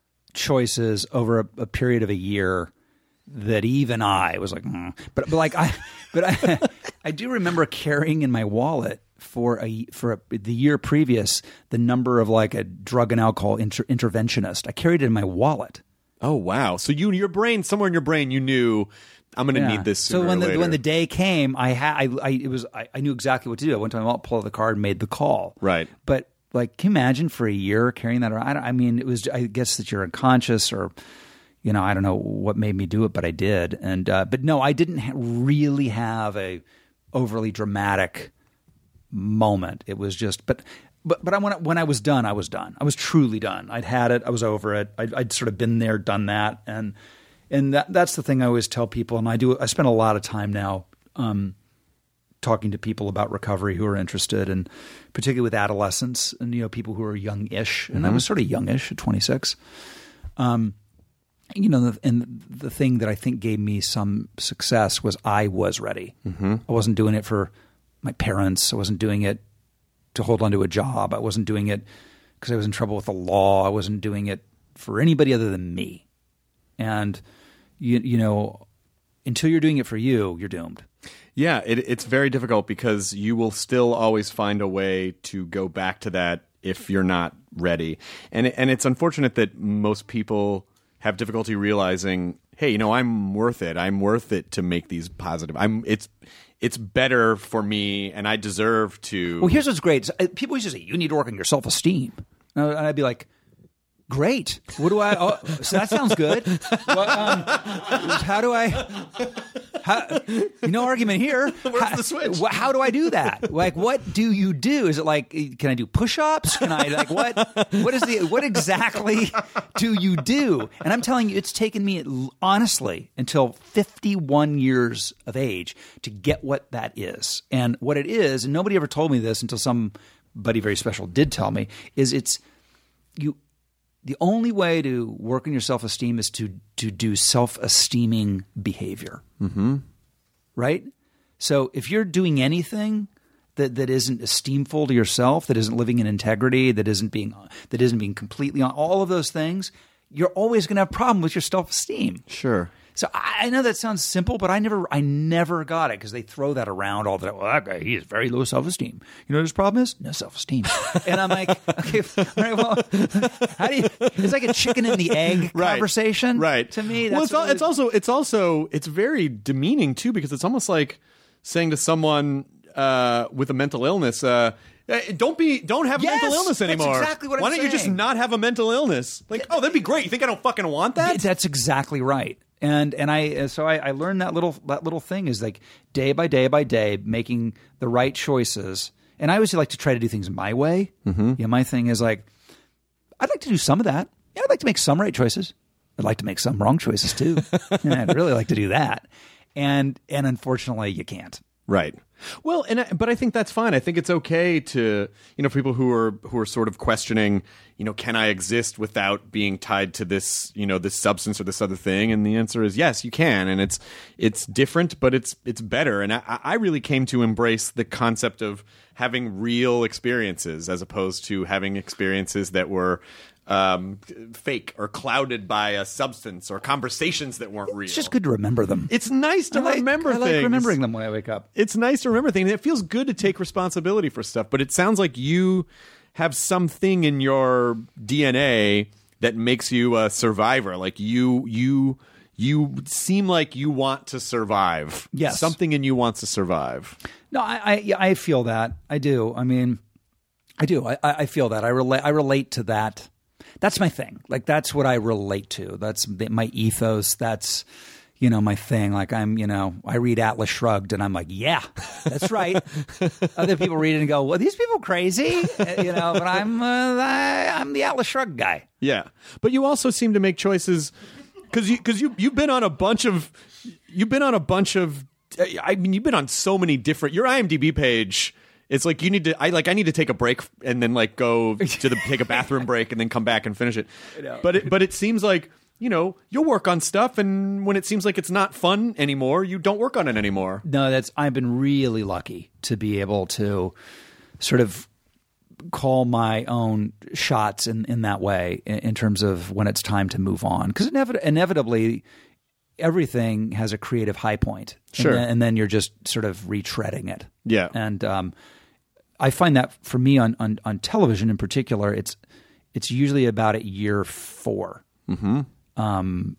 H: choices over a, a period of a year that even I was like, mm. but, but like I, but I, I do remember carrying in my wallet for a for a, the year previous the number of like a drug and alcohol inter, interventionist. I carried it in my wallet.
D: Oh wow! So you your brain somewhere in your brain you knew I'm going to
H: Yeah.
D: need this.
H: So
D: Sooner
H: when
D: or
H: the
D: later.
H: when the day came, I had I, I it was I, I knew exactly what to do. I went to my wallet, pulled out the card, and made the call.
D: Right.
H: But like, can you imagine for a year carrying that around? I, don't, I mean, it was I guess that you're unconscious or. You know, I don't know what made me do it, but I did. And uh, but no, I didn't ha- really have a overly dramatic moment. It was just, but but but I when I, when I was done, I was done. I was truly done. I'd had it. I was over it. I'd, I'd sort of been there, done that, and and that that's the thing I always tell people. And I do. I spend a lot of time now um, talking to people about recovery who are interested, and particularly with adolescents and you know people who are young-ish. And I was sort of youngish at twenty-six. Um. You know, and the thing that I think gave me some success was I was ready. Mm-hmm. I wasn't doing it for my parents. I wasn't doing it to hold on to a job. I wasn't doing it because I was in trouble with the law. I wasn't doing it for anybody other than me. And, you, you know, until you're doing it for you, you're doomed.
D: Yeah, it, it's very difficult because you will still always find a way to go back to that if you're not ready. And and it's unfortunate that most people have difficulty realizing, hey, you know, I'm worth it. I'm worth it to make these positive. I'm. It's it's better for me, and I deserve to.
H: Well, here's what's great. People used to say, you need to work on your self-esteem. And I'd be like, great. What do I? Oh, so that sounds good. What, um, how do I? How, no argument here.
D: Where's
H: how,
D: the switch?
H: wh- How do I do that? Like, what do you do? Is it like, can I do push-ups? Can I like what? What is the? What exactly do you do? And I'm telling you, it's taken me honestly until fifty-one years of age to get what that is. And what it is, and nobody ever told me this until somebody very special did tell me, is it's you. The only way to work on your self-esteem is to to do self-esteeming behavior. Mm-hmm. Right? So if you're doing anything that, that isn't esteemful to yourself, that isn't living in integrity, that isn't being that isn't being completely on all of those things, you're always going to have a problem with your self-esteem.
D: Sure.
H: So I, I know that sounds simple, but I never I never got it because they throw that around all the time. Well, that guy, he has very low self-esteem. You know what his problem is? No self-esteem. And I'm like, okay, all right, well, how do you? It's like a chicken and the egg
D: Right.
H: conversation,
D: Right.
H: To me,
D: well,
H: that's
D: it's, al-
H: what it
D: it's also it's also it's very demeaning too because it's almost like saying to someone uh, with a mental illness. Uh, "Hey, Don't be, don't have
H: Yes,
D: a mental illness
H: that's
D: anymore.
H: exactly what I'm
D: Why don't you just
H: saying. not
D: not have a mental illness? Like, oh, that'd be great. You think I don't fucking want that?
H: That's exactly right. And and I so I, I learned that little that little thing is like day by day by day making the right choices. And I always like to try to do things my way. Mm-hmm. Yeah, my thing is like I'd like to do some of that. Yeah, I'd like to make some right choices. I'd like to make some wrong choices too. Yeah, I'd really like to do that. And and unfortunately, you can't.
D: Right. Well, and I, but I think that's fine. I think it's okay to, you know, people who are who are sort of questioning, you know, can I exist without being tied to this, you know, this substance or this other thing? And the answer is yes, you can. And it's it's different, but it's it's better. And I, I really came to embrace the concept of having real experiences as opposed to having experiences that were um, fake or clouded by a substance or conversations that weren't real.
H: It's just good to remember them.
D: It's nice to
H: I like,
D: remember
H: I like
D: things.
H: remembering them when I wake up.
D: It's nice to remember things. It feels good to take responsibility for stuff, but it sounds like you have something in your D N A that makes you a survivor. Like you, you, you seem like you want to survive.
H: Yes.
D: Something in you wants to survive.
H: No, I I, yeah, I feel that. I do. I mean, I do. I, I feel that. I relate. I relate to that. That's my thing. Like that's what I relate to. That's the, my ethos. That's you know, my thing. Like I'm, you know, I read Atlas Shrugged and I'm like, yeah, that's right. Other people read it and go, well, these people crazy, uh, you know, but I'm, uh, I, I'm the Atlas Shrugged guy.
D: Yeah. But you also seem to make choices because you, cause you, you've been on a bunch of, you've been on a bunch of, I mean, you've been on so many different, your IMDb page, it's like you need to, I like, I need to take a break and then like go to the, take a bathroom break and then come back and finish it. But it, but it seems like, you know, you'll work on stuff, and when it seems like it's not fun anymore, you don't work on it anymore.
H: No, that's I've been really lucky to be able to sort of call my own shots in, in that way in, in terms of when it's time to move on. Because inevit- inevitably, everything has a creative high point.
D: Sure.
H: And then, and then you're just sort of retreading it.
D: Yeah.
H: And um, I find that for me on, on, on television in particular, it's it's usually about at year four.
D: Mm-hmm.
H: Um,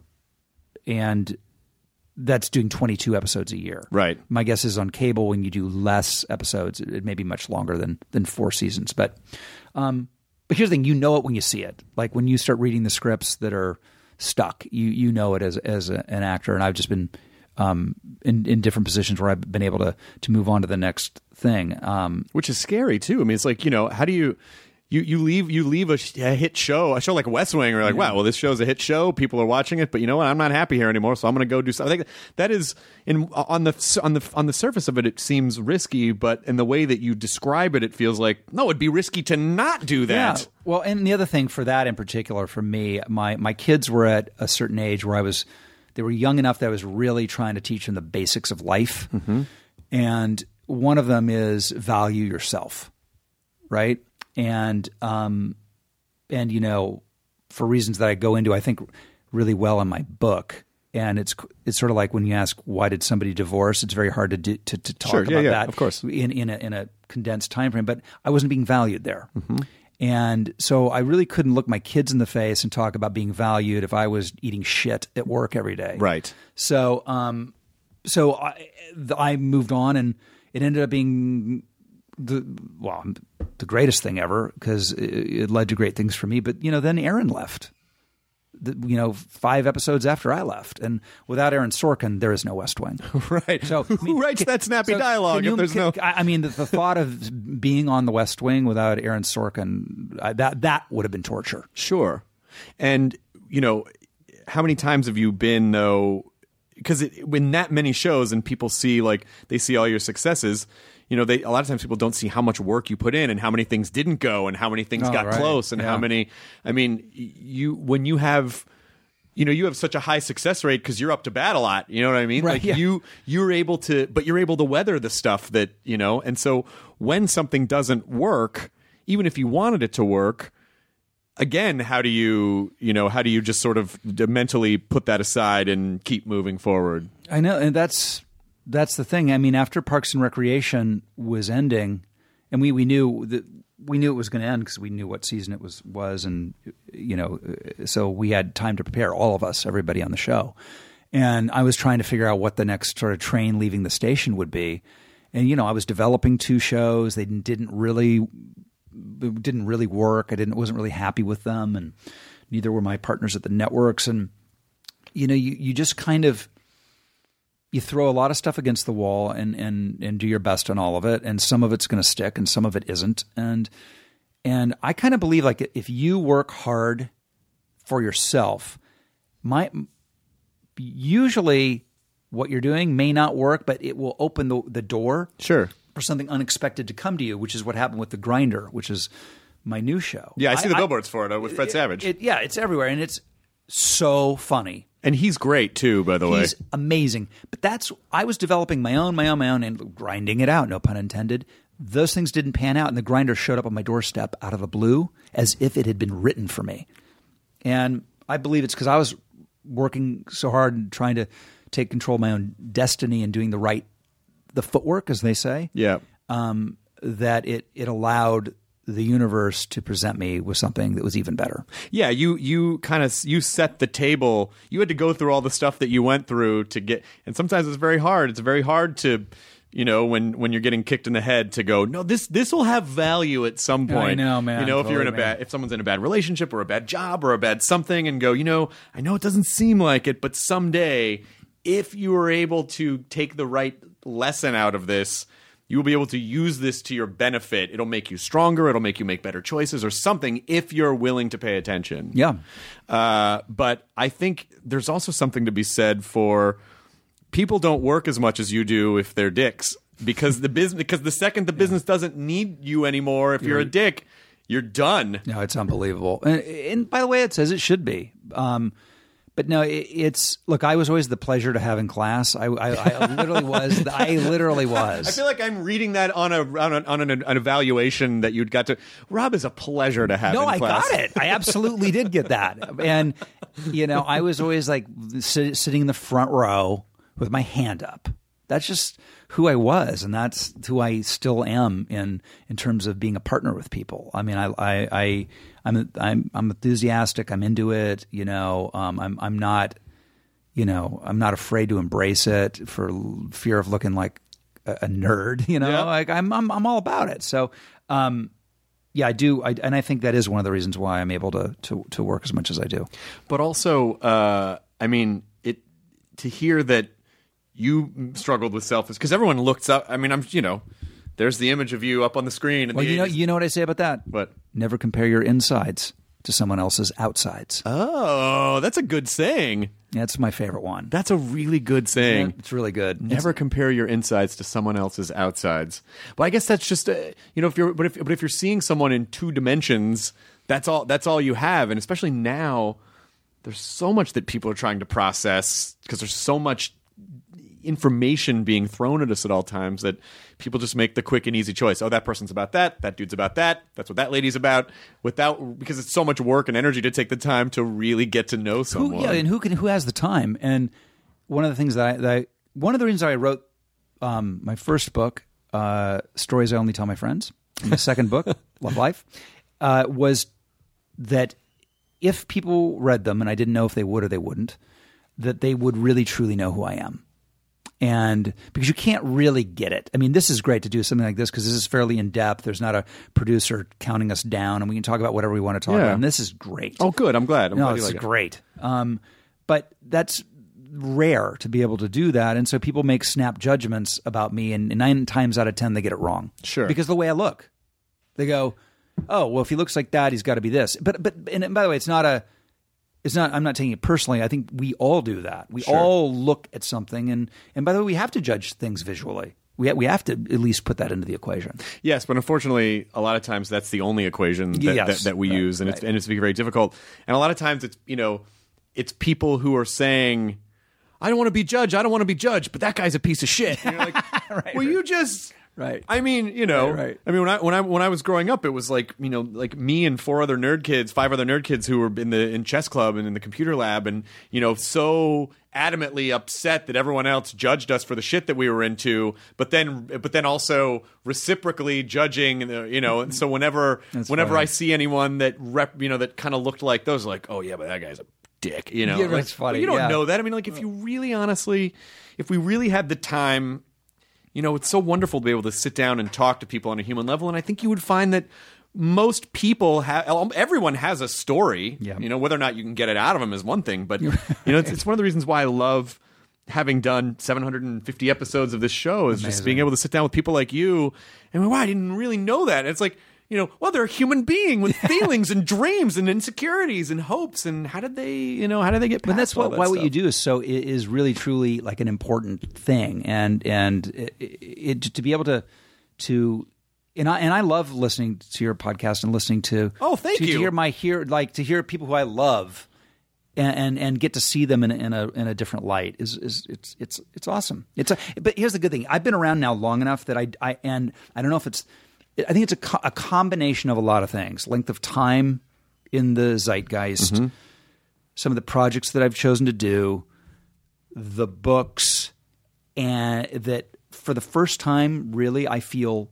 H: and that's doing twenty-two episodes a year.
D: Right.
H: My guess is on cable, when you do less episodes, it may be much longer than than four seasons. But um, but here's the thing: you know it when you see it. Like when you start reading the scripts that are stuck, you you know it as as a, an actor. And I've just been um, in in different positions where I've been able to to move on to the next thing, um,
D: which is scary too. I mean, it's like, you know, how do you? You you leave you leave a, a hit show, a show like West Wing, or like, yeah. wow, well, this show's a hit show. People are watching it, but you know what? I'm not happy here anymore, so I'm going to go do something. I think that is in on the on the on the surface of it, it seems risky, but in the way that you describe it, it feels like no, it'd be risky to not do that.
H: Yeah. Well, and the other thing for that in particular, for me, my my kids were at a certain age where I was, they were young enough that I was really trying to teach them the basics of life,
D: mm-hmm.
H: and one of them is value yourself, right? And, um, and, you know, for reasons that I go into, I think really well in my book. And it's, it's sort of like when you ask, why did somebody divorce? It's very hard to, do, to, to talk
D: sure,
H: about
D: yeah, yeah,
H: that
D: of course.
H: in, in a, in a condensed time frame, but I wasn't being valued there.
D: Mm-hmm.
H: And so I really couldn't look my kids in the face and talk about being valued if I was eating shit at work every day.
D: Right.
H: So, um, so I, I moved on, and it ended up being the, well, the greatest thing ever, because it, it led to great things for me. But, you know, then Aaron left, the, you know, five episodes after I left. And without Aaron Sorkin, there is no West Wing.
D: Right.
H: So I mean,
D: who writes that snappy
H: so
D: dialogue
H: you,
D: if there's
H: can,
D: no...
H: I mean, the, the thought of being on the West Wing without Aaron Sorkin, I, that, that would have been torture.
D: Sure. And, you know, how many times have you been, though, because when that many shows and people see, like, they see all your successes, you know, they a lot of times people don't see how much work you put in and how many things didn't go and how many things
H: oh,
D: got
H: right.
D: close and
H: yeah.
D: how many, I mean, you, when you have, you know, you have such a high success rate because you're up to bat a lot, you know what I mean?
H: Right,
D: like
H: yeah.
D: you, you're able to, but you're able to weather the stuff that, you know, and so when something doesn't work, even if you wanted it to work, again, how do you, you know, how do you just sort of mentally put that aside and keep moving forward?
H: I know, and that's that's the thing. I mean, after Parks and Recreation was ending, and we, we knew that we knew it was going to end because we knew what season it was was, and you know, so we had time to prepare, all of us, everybody on the show. And I was trying to figure out what the next sort of train leaving the station would be. And you know, I was developing two shows. They didn't, didn't really. It didn't really work. I didn't wasn't really happy with them, and neither were my partners at the networks. And you know, you, you just kind of you throw a lot of stuff against the wall and and and do your best on all of it, and some of it's going to stick and some of it isn't. And and I kind of believe, like, if you work hard for yourself, my usually what you're doing may not work, but it will open the the door.
D: Sure.
H: For something unexpected to come to you, which is what happened with The Grinder, which is my new show.
D: Yeah, I see
H: I,
D: the
H: I,
D: billboards for it uh, with Fred
H: it,
D: Savage.
H: It, yeah, it's everywhere, and it's so funny.
D: And he's great too, by the way.
H: He's amazing. But that's I was developing my own, my own, my own, and grinding it out. No pun intended. Those things didn't pan out, and The Grinder showed up on my doorstep out of the blue, as if it had been written for me. And I believe it's because I was working so hard and trying to take control of my own destiny and doing the right, the footwork, as they say.
D: Yeah.
H: Um, that it it allowed the universe to present me with something that was even better.
D: Yeah, you you kind of you set the table. You had to go through all the stuff that you went through to get, and sometimes it's very hard. It's very hard to, you know, when when you're getting kicked in the head to go, no, this this will have value at some point.
H: I know, man.
D: You know, if you're in a
H: Totally,
D: bad, if someone's in a bad relationship or a bad job or a bad something, and go, you know, I know it doesn't seem like it, but someday if you are able to take the right lesson out of this, you will be able to use this to your benefit. It'll make you stronger. It'll make you make better choices or something if you're willing to pay attention.
H: Yeah.
D: Uh, but I think there's also something to be said for people don't work as much as you do if they're dicks. Because the business, because the second the business yeah. doesn't need you anymore, if you're, you're a dick, you're done.
H: No, it's unbelievable. And, and by the way, it says it should be. Um, but no, it, it's look. I was always the pleasure to have in class. I, I, I literally was. The, I literally was.
D: I feel like I'm reading that on a on, a, on an, an evaluation that you'd got to. Rob is a pleasure to have.
H: No,
D: in
H: I
D: class.
H: got it. I absolutely did get that. And you know, I was always like sit, sitting in the front row with my hand up. That's just who I was, and that's who I still am in in terms of being a partner with people. I mean, I I, I I'm I'm I'm enthusiastic. I'm into it. You know, um, I'm I'm not, you know, I'm not afraid to embrace it for fear of looking like a, a nerd. You know,
D: yeah.
H: like I'm I'm I'm all about it. So, um, yeah, I do, I, and I think that is one of the reasons why I'm able to to to work as much as I do.
D: But also, uh, I mean, it to hear that you struggled with self-esteem because everyone looks up. I mean, I'm, you know, there's the image of you up on the screen.
H: Well, you know, you know what I say about that?
D: What?
H: Never compare your insides to someone else's outsides.
D: Oh, that's a good saying.
H: That's my favorite one.
D: That's a really good saying.
H: Yeah, it's really good.
D: Never
H: it's,
D: compare your insides to someone else's outsides. Well, I guess that's just uh, you know, if you're but if but if you're seeing someone in two dimensions, that's all that's all you have, and especially now, there's so much that people are trying to process because there's so much information being thrown at us at all times that people just make the quick and easy choice. Oh, that person's about that. That dude's about that. That's what that lady's about. Without because it's so much work and energy to take the time to really get to know someone.
H: Who, yeah, and who can who has the time? And one of the things that I, that I one of the reasons I wrote um, my first book, uh, Stories I Only Tell My Friends, and my second book, Love Life, uh, was that if people read them, and I didn't know if they would or they wouldn't, that they would really truly know who I am. And because you can't really get it. I mean, this is great to do something like this because this is fairly in depth. There's not a producer counting us down, and we can talk about whatever we want to talk
D: yeah.
H: about. And this is great.
D: Oh, good. I'm glad. I'm
H: no,
D: glad
H: it's
D: you like
H: great. Um, but that's rare to be able to do that, and so people make snap judgments about me, and nine times out of ten they get it wrong.
D: Sure,
H: because of the way I look, they go, "Oh, well, if he looks like that, he's got to be this." But but and by the way, it's not a. It's not. I'm not taking it personally. I think we all do that. We
D: sure.
H: all look at something, and and by the way, we have to judge things visually. We ha- we have to at least put that into the equation.
D: Yes, but unfortunately, a lot of times that's the only equation that,
H: yes,
D: that, that we
H: right,
D: use, and
H: right.
D: it's and it's very difficult. And a lot of times, it's you know, it's people who are saying, "I don't want to be judged. I don't want to be judged," but that guy's a piece of shit. And you're like,
H: right,
D: well,
H: right.
D: you just.
H: Right.
D: I mean, you know,
H: right, right.
D: I mean, when I when I when I was growing up, it was like you know, like me and four other nerd kids, five other nerd kids who were in the in chess club and in the computer lab, and you know, so adamantly upset that everyone else judged us for the shit that we were into, but then but then also reciprocally judging, you know. And so whenever
H: That's
D: whenever
H: funny.
D: I see anyone that rep, you know, that kind of looked like those, like, oh yeah, but that guy's a dick, you know.
H: Yeah,
D: like,
H: that's funny.
D: But you don't
H: yeah.
D: know that. I mean, like, if you really honestly, if we really had the time. You know, it's so wonderful to be able to sit down and talk to people on a human level, and I think you would find that most people have, everyone has a story.
H: Yeah.
D: You know, whether or not you can get it out of them is one thing, but you know, it's, it's one of the reasons why I love having done seven hundred fifty episodes of this show is
H: Amazing.
D: just being able to sit down with people like you, and wow, I didn't really know that. And it's like. You know, well, they're a human being with feelings and dreams and insecurities and hopes. And how did they, you know, how did they get past
H: But that's
D: all
H: what,
D: that
H: why
D: stuff?
H: what you do is so it is really truly like an important thing, and and it, it, to be able to to and I and I love listening to your podcast and listening to
D: Oh, thank
H: to,
D: you.
H: to hear my hear like to hear people who I love and and, and get to see them in, a- in a in a different light is is it's it's it's awesome. It's a, but here's the good thing: I've been around now long enough that I I and I don't know if it's. I think it's a, co- a combination of a lot of things. Length of time in the zeitgeist,
D: Mm-hmm.
H: some of the projects that I've chosen to do, the books, and that for the first time, really, I feel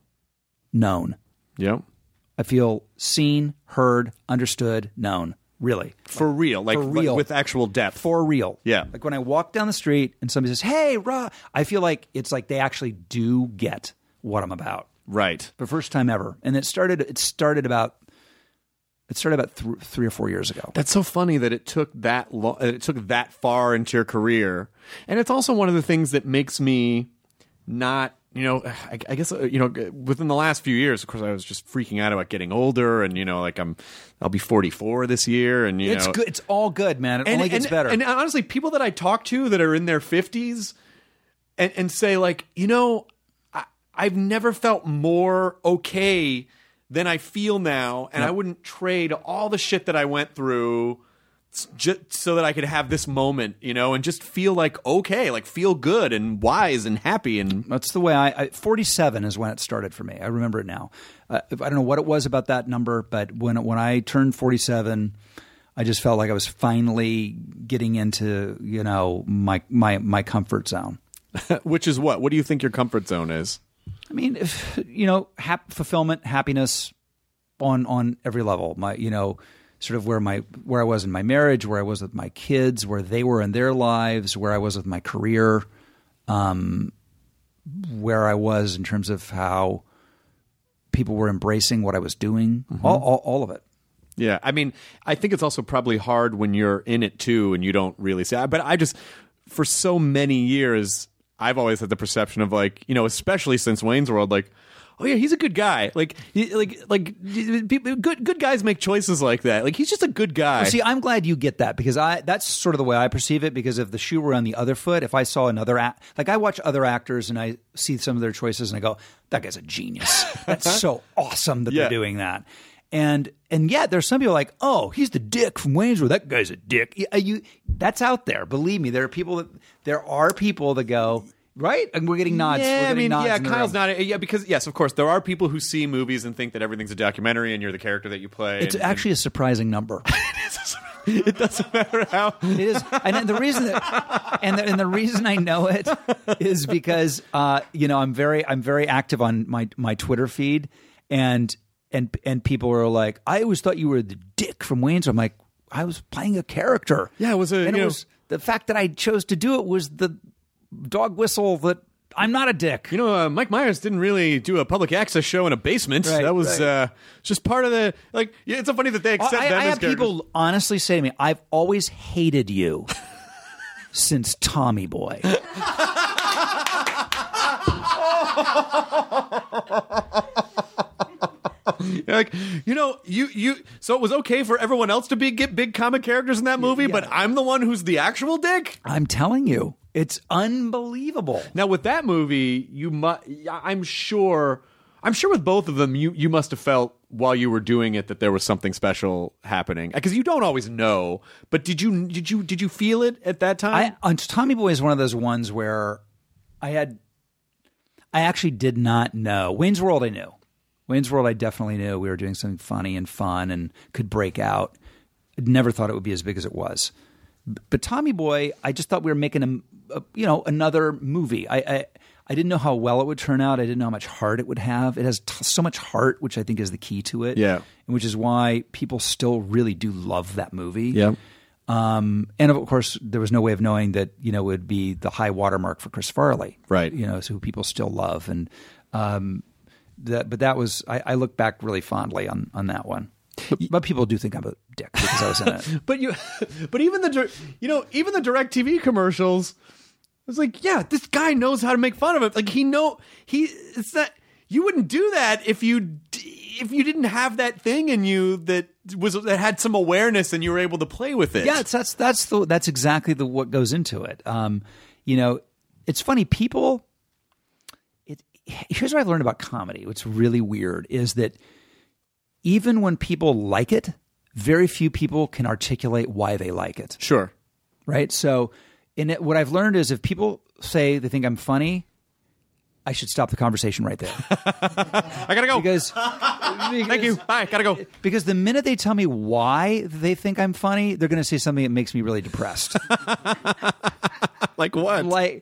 H: known.
D: Yeah.
H: I feel seen, heard, understood, known. Really.
D: For real, like
H: For real.
D: with actual depth.
H: For real.
D: Yeah.
H: Like when I walk down the street and somebody says, "Hey, Ra," I feel like it's like they actually do get what I'm about.
D: Right.
H: The first time ever. And it started it started about It started about th- three or four years ago.
D: That's so funny that it took that lo- it took that far into your career, and it's also one of the things that makes me not. You know, I, I guess, you know, within the last few years, of course, I was just freaking out about getting older, and, you know, like I'm, I'll be forty-four this year, and, you
H: it's
D: know.
H: good. It's all good, man. It
D: and,
H: only gets
D: and,
H: better.
D: And honestly, people that I talk to that are in their fifties and, and say, like, you know, I, I've never felt more okay than I feel now, and yep. I wouldn't trade all the shit that I went through just so that I could have this moment, you know, and just feel like okay, like feel good and wise and happy. And
H: that's the way I, I forty-seven is when it started for me. I remember it now. Uh, I don't know what it was about that number, but when when I turned forty-seven, I just felt like I was finally getting into, you know, my my my comfort zone.
D: Which is what? What do you think your comfort zone is?
H: I mean, if, you know, hap- fulfillment, happiness on on every level. My, you know. Sort of where my where I was in my marriage, where I was with my kids, where they were in their lives, where I was with my career, um, where I was in terms of how people were embracing what I was doing, mm-hmm. all, all all of it.
D: Yeah, I mean, I think it's also probably hard when you're in it too, and you don't really see. But I just, for so many years, I've always had the perception of like, you know, especially since Wayne's World, like. Oh yeah, he's a good guy. Like, he, like, like, people, good, good guys make choices like that. Like, he's just a good guy.
H: Well, see, I'm glad you get that because I that's sort of the way I perceive it. Because if the shoe were on the other foot, if I saw another act, like I watch other actors and I see some of their choices and I go, that guy's a genius. That's so awesome that
D: yeah.
H: they're doing that. And and yet there's some people like, oh, he's the dick from Wayne's World. That guy's a dick. You, you that's out there. Believe me, there are people that there are people that go. Right? And we're getting nods.
D: Yeah,
H: we're getting
D: I mean,
H: nods
D: yeah, Kyle's not. Yeah, because, yes, of course, there are people who see movies and think that everything's a documentary and you're the character that you play.
H: It's
D: and,
H: actually
D: and...
H: a surprising number.
D: It doesn't matter how.
H: It is. And the reason that, and the, and the reason I know it is because, uh, you know, I'm very, I'm very active on my, my Twitter feed and, and, and people are like, I always thought you were the dick from Wayne's. I'm like, I was playing a character.
D: Yeah, it was a,
H: and
D: you
H: it
D: know,
H: was the fact that I chose to do it was the dog whistle that I'm not a dick.
D: You know, uh, Mike Myers didn't really do a public access show in a basement.
H: Right,
D: that was
H: right.
D: uh, just part of the, like, yeah, it's so funny that they accept
H: I,
D: them
H: I
D: as
H: have
D: characters.
H: people honestly say to me, I've always hated you since Tommy Boy.
D: Like, you know, you you. So it was okay for everyone else to be get big comic characters in that movie, yeah. but I'm the one who's the actual dick.
H: I'm telling you, it's unbelievable.
D: Now with that movie, you must. I'm sure. I'm sure with both of them, you you must have felt while you were doing it that there was something special happening because you don't always know. But did you did you did you feel it at that time?
H: I, Tommy Boy is one of those ones where I had. I actually did not know. Wayne's World, I knew. Wayne's World, I definitely knew we were doing something funny and fun and could break out. I never thought it would be as big as it was. But Tommy Boy, I just thought we were making a, a you know, another movie. I, I I didn't know how well it would turn out. I didn't know how much heart it would have. It has t- so much heart, which I think is the key to it.
D: Yeah,
H: and which is why people still really do love that movie.
D: Yeah.
H: Um, and of course, there was no way of knowing that you know it would be the high watermark for Chris Farley,
D: right?
H: You know, so who people still love and. Um, That, but that was I, I look back really fondly on, on that one. But, but people do think I'm a dick because I was in it.
D: but you, but even the you know even the DirecTV commercials, it's like yeah, this guy knows how to make fun of it. Like he know he it's that you wouldn't do that if you if you didn't have that thing in you that was that had some awareness and you were able to play with it.
H: Yeah, it's, that's that's the that's exactly the what goes into it. Um, you know, it's funny people. Here's what I've learned about comedy. What's really weird is that even when people like it, very few people can articulate why they like it.
D: Sure.
H: Right? So in it, what I've learned is if people say they think I'm funny, I should stop the conversation right there.
D: I gotta go.
H: Because, because
D: Thank you. Bye. Gotta go.
H: Because the minute they tell me why they think I'm funny, they're going to say something that makes me really depressed.
D: Like what?
H: Like...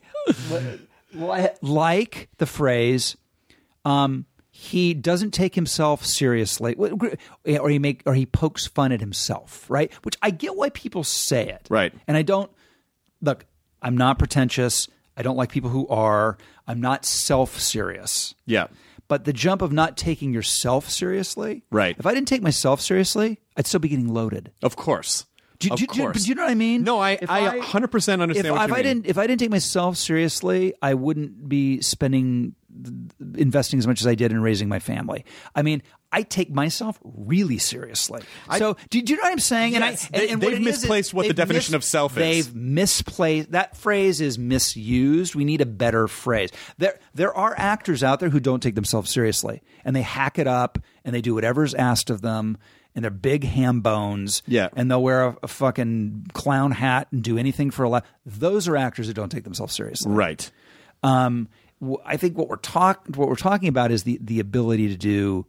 H: Like the phrase, um, he doesn't take himself seriously, or he make or he pokes fun at himself, right? Which I get why people say it,
D: right?
H: And I don't look. I'm not pretentious. I don't like people who are. I'm not self-serious.
D: Yeah.
H: But the jump of not taking yourself seriously,
D: Right.
H: If I didn't take myself seriously, I'd still be getting loaded.
D: Of course.
H: Do,
D: of
H: do, do,
D: course.
H: do you know what I mean?
D: No, I,
H: If
D: I one hundred percent understand
H: if,
D: what
H: if
D: you
H: I
D: mean.
H: didn't, if I didn't take myself seriously, I wouldn't be spending, investing as much as I did in raising my family. I mean, I take myself really seriously. so, do, do you know what I'm saying?
D: Yes,
H: and I, and,
D: they-
H: and what
D: they've
H: it is is
D: misplaced what the
H: they've
D: definition of self is.
H: They've misplaced that phrase is misused. We need a better phrase. There, there are actors out there who don't take themselves seriously, and they hack it up, and they do whatever's asked of them. And they're big ham bones.
D: Yeah.
H: And they'll wear a, a fucking clown hat and do anything for a laugh. Those are actors who don't take themselves seriously.
D: Right.
H: Um, wh- I think what we're talk what we're talking about is the the ability to do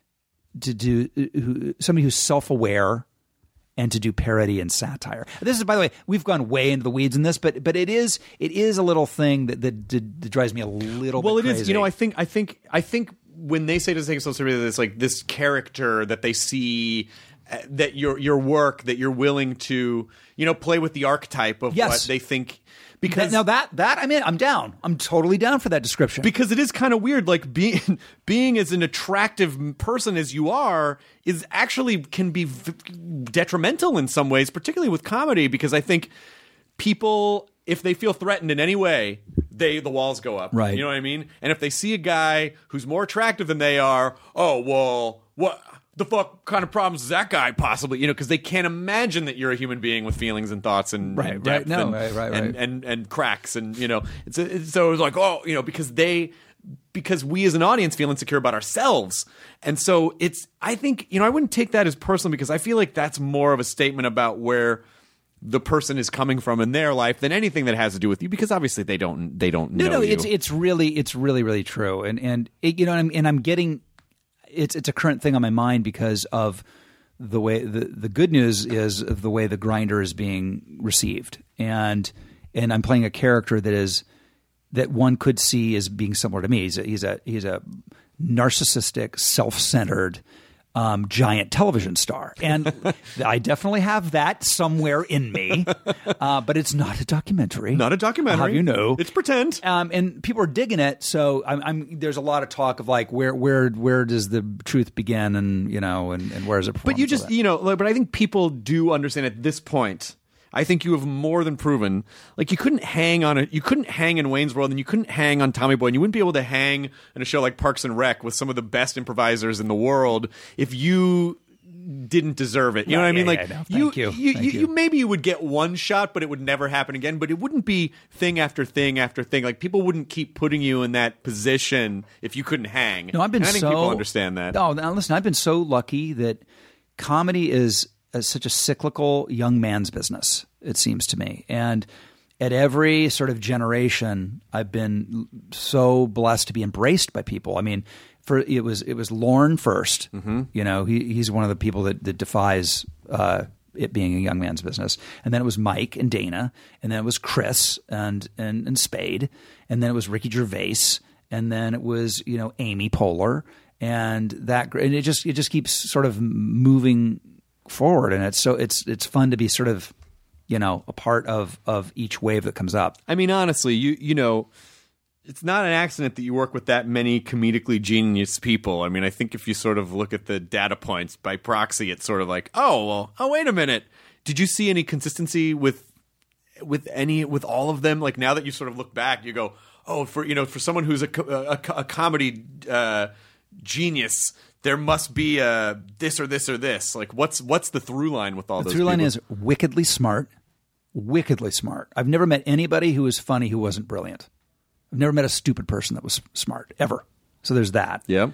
H: to do uh, who, somebody who's self-aware and to do parody and satire. This is, by the way, we've gone way into the weeds in this, but but it is it is a little thing that that, that, that drives me a little.
D: Well,
H: bit
D: it is.
H: crazy.
D: You know, I think, I think, I think when they say to take themselves seriously, it's like this character that they see, uh, that your your work, that you're willing to, you know, play with the archetype of
H: Yes.
D: what they think. Because
H: now that that I mean, I'm down. I'm totally down for that description.
D: because it is kind of weird, like being being as an attractive person as you are is actually can be v- detrimental in some ways, particularly with comedy. Because I think people, if they feel threatened in any way, they the walls go up.
H: Right.
D: You know what I mean? And if they see a guy who's more attractive than they are, oh well, what the fuck kind of problems does that guy possibly? You know, because they can't imagine that you're a human being with feelings and thoughts and
H: Right,
D: and
H: right.
D: depth
H: No,
D: and,
H: right, right,
D: and,
H: right.
D: and and cracks and you know it's, it's so it was like oh you know because they because we as an audience feel insecure about ourselves and so it's I think you know I wouldn't take that as personal because I feel like that's more of a statement about where the person is coming from in their life than anything that has to do with you because obviously they don't they don't
H: No,
D: know
H: no,
D: you.
H: it's it's really it's really really true, and and it, you know, and I'm, and I'm getting it's it's a current thing on my mind because of the way the the good news is of the way the Grinder is being received, and and I'm playing a character that is that one could see as being similar to me. He's a, he's a he's a narcissistic, self-centered. Um, giant television star, and I definitely have that somewhere in me, uh, but it's not a documentary.
D: Not a documentary.
H: How do you know?
D: It's pretend.
H: Um, and people are digging it. So I'm, I'm, there's a lot of talk of like where where where does the truth begin, and you know, and, and where is it?
D: But you
H: performed,
D: just
H: all that.
D: you know, like, but I think people do understand at this point. I think you have more than proven. Like you couldn't hang on a, you couldn't hang in Wayne's World, and you couldn't hang on Tommy Boy, and you wouldn't be able to hang in a show like Parks and Rec with some of the best improvisers in the world if you didn't deserve it. You know
H: Right,
D: what I mean?
H: yeah,
D: Like
H: yeah, no,
D: you,
H: thank you,
D: you,
H: thank
D: you,
H: you.
D: you, maybe you would get one shot, but it would never happen again. But it wouldn't be thing after thing after thing. Like people wouldn't keep putting you in that position if you couldn't hang.
H: No, I've been
D: and I think
H: so
D: people understand that.
H: Oh, now listen, I've been so lucky that comedy is a, such a cyclical young man's business. It seems to me, and at every sort of generation, I've been so blessed to be embraced by people. I mean, for it was it was Lorne first. Mm-hmm. You know, he he's one of the people that, that defies uh, it being a young man's business. And then it was Mike and Dana, and then it was Chris and and and Spade, and then it was Ricky Gervais, and then it was you know Amy Poehler, and that and it just it just keeps sort of moving forward, and it's so it's it's fun to be sort of you know a part of of each wave that comes up.
D: I mean, honestly, you you know, it's not an accident that you work with that many comedically genius people. I mean, I think if you sort of look at the data points by proxy, it's sort of like, oh, well, oh, wait a minute. Did you see any consistency with with any with all of them? Like now that you sort of look back, you go, oh, for you know, for someone who's a co- a, a comedy uh, genius, there must be a this or this or this. Like, what's what's the through line with all
H: The
D: those?
H: through line
D: people?
H: is wickedly smart, wickedly smart. I've never met anybody who was funny who wasn't brilliant. I've never met a stupid person that was smart, ever. So there's that.
D: yeah.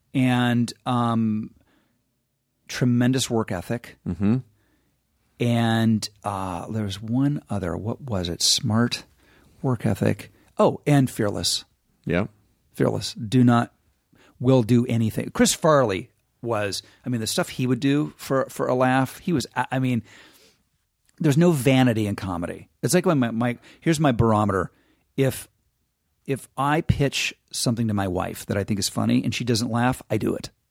H: And um, tremendous work ethic.
D: Mm-hmm.
H: And uh, there was one other. What was it? Smart, work ethic. Oh, and fearless.
D: Yeah.
H: Fearless. Do not, will do anything. Chris Farley was, I mean, the stuff he would do for, for a laugh, he was, I mean, there's no vanity in comedy. It's like when my, my here's my barometer. If if I pitch something to my wife that I think is funny and she doesn't laugh, I do it.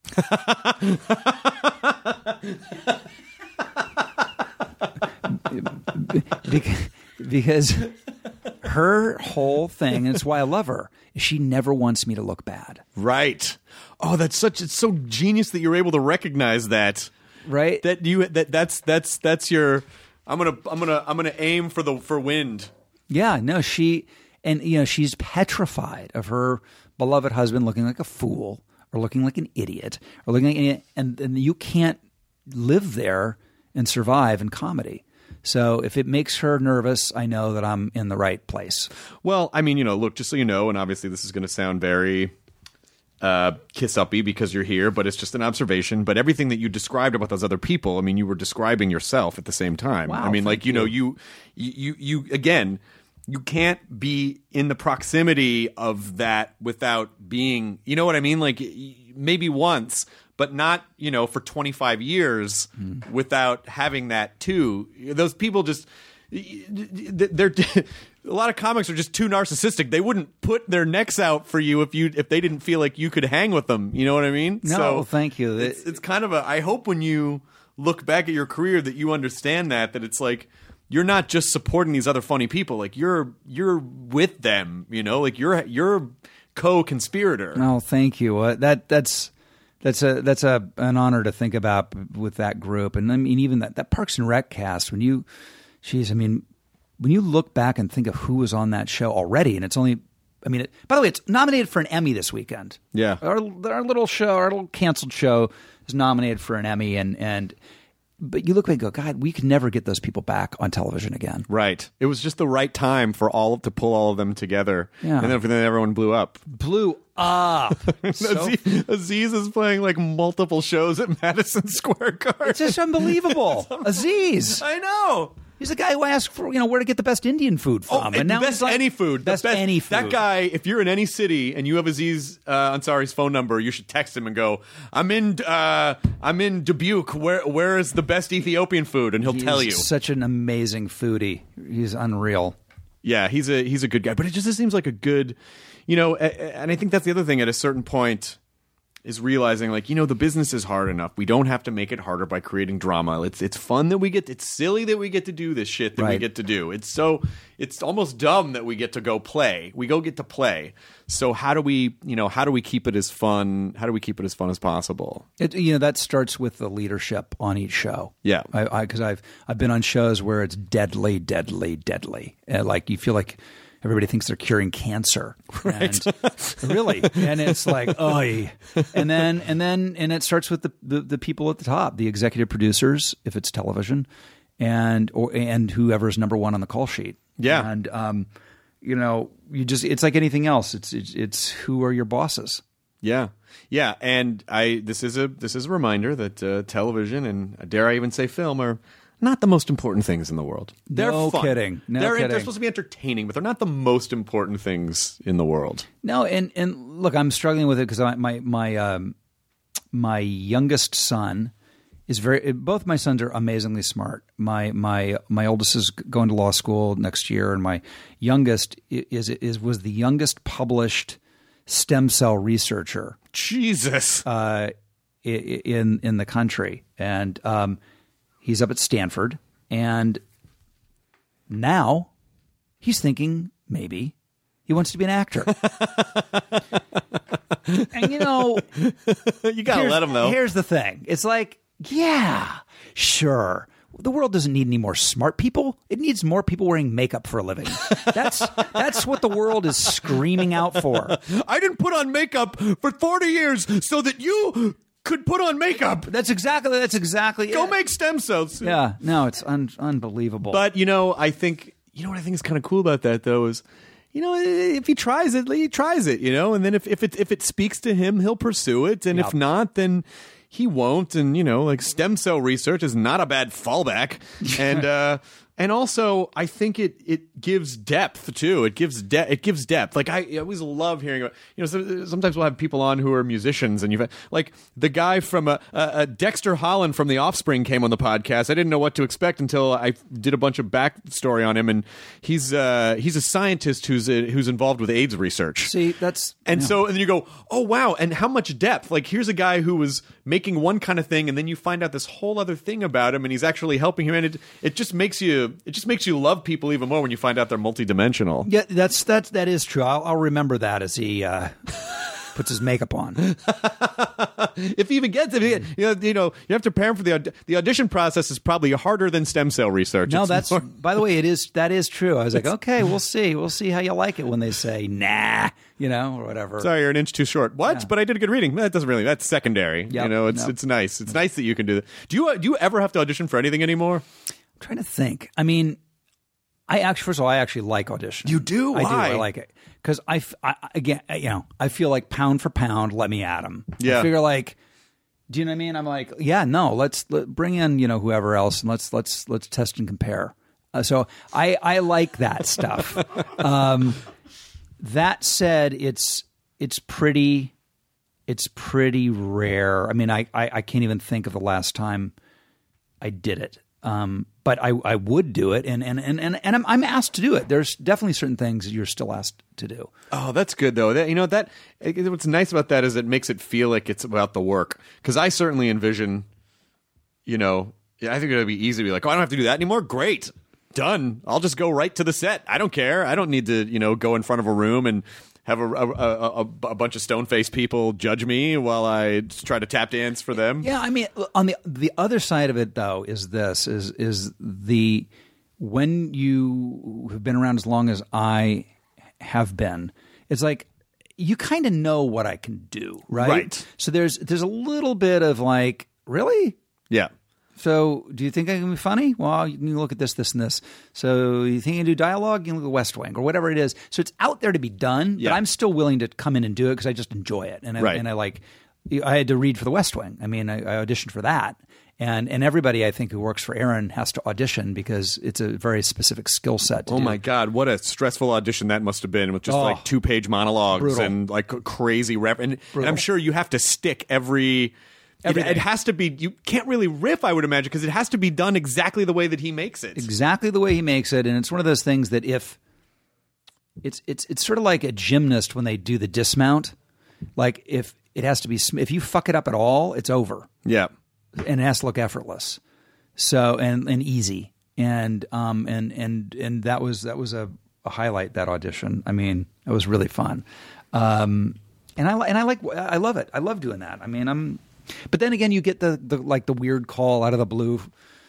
H: because, because her whole thing, and it's why I love her, is she never wants me to look bad.
D: Right. Oh, that's such it's so genius that you're able to recognize that.
H: Right?
D: That you that that's that's that's your I'm going to I'm going to I'm going to aim for the for wind.
H: Yeah, no, she and you know, she's petrified of her beloved husband looking like a fool or looking like an idiot or looking like an idiot, and, and you can't live there and survive in comedy. So if it makes her nervous, I know that I'm in the right place.
D: Well, I mean, you know, look, just so you know, and obviously this is going to sound very uh, kiss-uppy because you're here, but it's just an observation. But everything that you described about those other people, I mean, you were describing yourself at the same time.
H: Wow,
D: I mean, like, you,
H: you
D: know, you, you, you, again, you can't be in the proximity of that without being, you know what I mean? Like, maybe once, but not, you know, for twenty-five years mm. without having that too. Those people just, they're, a lot of comics are just too narcissistic. They wouldn't put their necks out for you if you, if they didn't feel like you could hang with them. You know what I mean?
H: No,
D: so
H: thank you.
D: It's, it's kind of a, I hope when you look back at your career that you understand that, that it's like, you're not just supporting these other funny people. Like you're, you're with them, you know, like you're, you're co-conspirator.
H: Oh, thank you. Uh, that, that's, That's a that's a an honor to think about with that group, and I mean even that, that Parks and Rec cast. When you, geez, I mean, when you look back and think of who was on that show already, and it's only, I mean, it, by the way, it's nominated for an Emmy this weekend.
D: Yeah,
H: our our little show, our little canceled show, is nominated for an Emmy, and and. But you look back and go, God, we could never get those people back on television again.
D: Right. It was just the right time for all to pull all of them together.
H: Yeah.
D: And then, then everyone blew up.
H: Blew up. So,
D: Aziz, Aziz is playing like multiple shows at Madison Square Garden.
H: It's just unbelievable. It's Aziz.
D: I know.
H: He's the guy who asked for, you know, where to get the best Indian food from.
D: Oh,
H: and
D: and
H: now
D: best
H: he's like,
D: any food.
H: Best,
D: best
H: any food.
D: That guy, if you're in any city and you have Aziz uh, Ansari's phone number, you should text him and go, I'm in uh, I'm in Dubuque. Where Where is the best Ethiopian food? And he'll
H: He's
D: tell you.
H: Such an amazing foodie. He's unreal.
D: Yeah, he's a he's a good guy. But it just seems like a good, you know, and I think that's the other thing at a certain point is realizing, like, you know, the business is hard enough. We don't have to make it harder by creating drama. It's it's fun that we get, it's silly that we get to do this shit that
H: right.
D: we get to do. It's so, it's almost dumb that we get to go play. We go get to play. So how do we, you know, how do we keep it as fun? How do we keep it as fun as possible?
H: It, you know, that starts with the leadership on each show.
D: Yeah.
H: I, I, cause I've, I've been on shows where it's deadly, deadly, deadly. And like, you feel like everybody thinks they're curing cancer.
D: Right.
H: And, really. And it's like, oy. And then, and then, and it starts with the, the, the people at the top, the executive producers, if it's television, and, or, and whoever's number one on the call sheet.
D: Yeah.
H: And, um, you know, you just, it's like anything else. It's, it's, it's who are your bosses?
D: Yeah. Yeah. And I, this is a, this is a reminder that uh, television and dare I even say film are not the most important things in the world. They're
H: no
D: fun.
H: kidding. No
D: they're,
H: kidding.
D: They're supposed to be entertaining, but they're not the most important things in the world.
H: No, and, and look, I'm struggling with it because my my um, my youngest son is very. Both my sons are amazingly smart. My my my oldest is going to law school next year, and my youngest is is was the youngest published stem cell researcher.
D: Jesus,
H: uh, in in the country, and um. He's up at Stanford, and now he's thinking maybe he wants to be an actor. And, you know,
D: you got to let him know.
H: Here's the thing. It's like, yeah, sure. The world doesn't need any more smart people. It needs more people wearing makeup for a living. That's that's what the world is screaming out for.
D: I didn't put on makeup for forty years so that you could put on makeup.
H: That's exactly that's exactly
D: Go
H: it.
D: make stem cells.
H: Yeah, no, it's un- unbelievable.
D: But, you know, I think, you know what I think is kind of cool about that, though, is, you know, if he tries it, he tries it, you know, and then if, if, it, if it speaks to him, he'll pursue it. And
H: yep.
D: if not, then he won't. And, you know, like stem cell research is not a bad fallback. And, uh, and also, I think it it gives depth too. It gives de- it gives depth. Like I, I always love hearing about. You know, so, sometimes we'll have people on who are musicians, and you've like the guy from a, a, a Dexter Holland from The Offspring came on the podcast. I didn't know what to expect until I did a bunch of backstory on him, and he's uh, he's a scientist who's uh, who's involved with AIDS research.
H: See, that's
D: and
H: yeah.
D: so and then you go, oh wow, and how much depth? Like here's a guy who was making one kind of thing, and then you find out this whole other thing about him, and he's actually helping him, and it it just makes you. you it just makes you love people even more when you find out they're multidimensional.
H: Yeah, that's that's that is true. I'll, I'll remember that as he uh, puts his makeup on.
D: If he even gets it, you know, you know, you have to prepare him for the aud- the audition process is probably harder than stem cell research.
H: No,
D: It's
H: that's
D: more-
H: by the way, it is that is true. I was like, okay, we'll see, we'll see how you like it when they say nah, you know, or whatever.
D: Sorry, you're an inch too short. What?
H: Yeah.
D: But I did a good reading. That doesn't really. That's secondary.
H: Yep.
D: You know, it's
H: Yep.
D: it's nice. It's nice that you can do that. Do you uh, do you ever have to audition for anything anymore?
H: I'm trying to think. I mean, I actually, first of all, I actually like auditioning.
D: You do?
H: I
D: Why?
H: do. I like it because I, f- I- again, you know, I feel like pound for pound, let me at them.
D: Yeah.
H: I figure like, do you know what I mean? I'm like, yeah, no, let's let, bring in, you know, whoever else, and let's let's let's test and compare. Uh, so I I like that stuff. um, that said, it's it's pretty it's pretty rare. I mean, I, I I can't even think of the last time I did it. Um, but I, I would do it, and and, and, and, and I'm, I'm asked to do it. There's definitely certain things that you're still asked to do.
D: Oh, that's good though. That, you know that it, what's nice about that is it makes it feel like it's about the work. Because I certainly envision, you know, yeah, I think it'd be easy to be like, oh, I don't have to do that anymore. Great, done. I'll just go right to the set. I don't care. I don't need to, you know, go in front of a room and have a, a, a, a bunch of stone-faced people judge me while I try to tap dance for them.
H: Yeah, I mean, on the the other side of it though is this is is the when you have been around as long as I have been, it's like you kind of know what I can do, right?
D: Right.
H: So there's there's a little bit of like, really?
D: Yeah.
H: So, do you think I can be funny? Well, you can look at this, this, and this. So, you think you can do dialogue? You can look at West Wing or whatever it is. So, it's out there to be done,
D: Yeah.
H: but I'm still willing to come in and do it because I just enjoy it. And I,
D: Right.
H: and I like, I had to read for the West Wing. I mean, I, I auditioned for that. And and everybody I think who works for Aaron has to audition because it's a very specific skill set to
D: Oh
H: do.
D: my God, what a stressful audition that must have been with just
H: Oh.
D: like two page monologues
H: Brutal.
D: and like crazy rep. And, and
H: Brutal.
D: I'm sure you have to stick every. It,
H: Everything.
D: it has to be. You can't really riff, I would imagine, because it has to be done exactly the way that he makes it.
H: Exactly the way he makes it, and it's one of those things that if it's it's it's sort of like a gymnast when they do the dismount. Like if it has to be, sm- if you fuck it up at all, it's over,
D: Yeah.
H: and it has to look effortless. So and and easy, and um and and and that was that was a, a highlight, that audition. I mean, it was really fun, um, and I li- and I like I love it. I love doing that. I mean, I'm. But then again, you get the, the like the weird call out of the blue,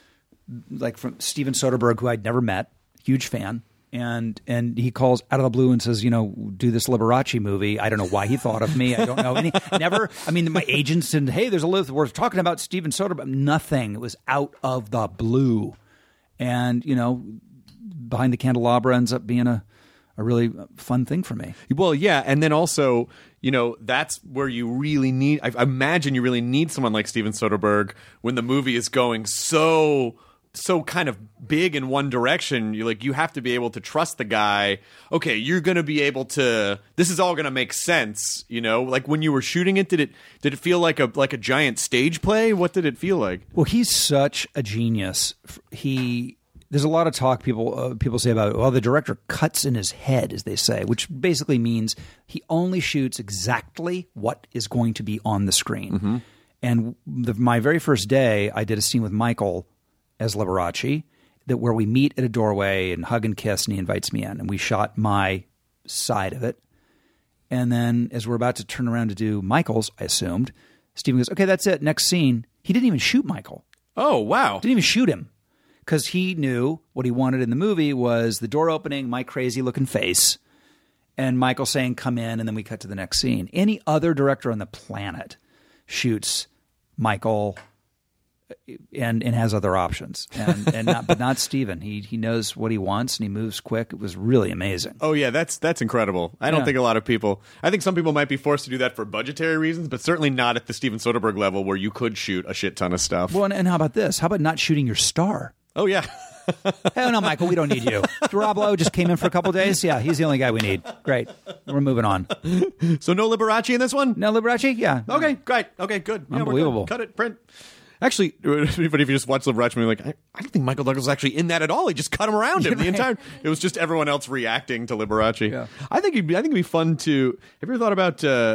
H: like from Steven Soderbergh, who I'd never met, huge fan, and and he calls out of the blue and says, you know, do this Liberace movie. I don't know why he thought of me. I don't know any. Never. I mean, my agents said, hey, there's a list. We're talking about Steven Soderbergh. Nothing. It was out of the blue, and you know, Behind the Candelabra ends up being a a really fun thing for me.
D: Well, yeah, and then also, you know, that's where you really need. I imagine you really need someone like Steven Soderbergh when the movie is going so, so kind of big in one direction. You like you have to be able to trust the guy. Okay, you're going to be able to. This is all going to make sense. You know, like when you were shooting it, did it did it feel like a like a giant stage play? What did it feel like?
H: Well, he's such a genius. He. There's a lot of talk people uh, people say about, well, the director cuts in his head, as they say, which basically means he only shoots exactly what is going to be on the screen.
D: Mm-hmm.
H: And the, my very first day, I did a scene with Michael as Liberace, that where we meet at a doorway and hug and kiss, and he invites me in, and we shot my side of it. And then as we're about to turn around to do Michael's, I assumed, Steven goes, okay, that's it, next scene. He didn't even shoot Michael.
D: Oh, wow.
H: Didn't even shoot him. Because he knew what he wanted in the movie was the door opening, my crazy looking face, and Michael saying, come in, and then we cut to the next scene. Any other director on the planet shoots Michael and and has other options. And, and not, but not Steven. He he knows what he wants, and he moves quick. It was really amazing.
D: Oh yeah, that's that's incredible. I don't
H: Yeah.
D: think a lot of people. I think some people might be forced to do that for budgetary reasons, but certainly not at the Steven Soderbergh level where you could shoot a shit ton of stuff.
H: Well, and, and how about this? How about not shooting your star?
D: Oh yeah.
H: Hell no, Michael, we don't need you. Rob Lowe just came in for a couple days. Yeah, he's the only guy we need. Great. We're moving on.
D: So no Liberace in this one?
H: No Liberace? Yeah.
D: Okay, great. Okay, good. Yeah, we're good.
H: Unbelievable.
D: Cut it, print. Actually, it would be funny if you just watch Liberace movie, like, I, I don't think Michael Douglas was actually in that at all. He just cut him around him the entire. It was just everyone else reacting to Liberace.
H: Yeah.
D: I think it'd be, I think it'd be fun to. Have you ever thought about? Uh,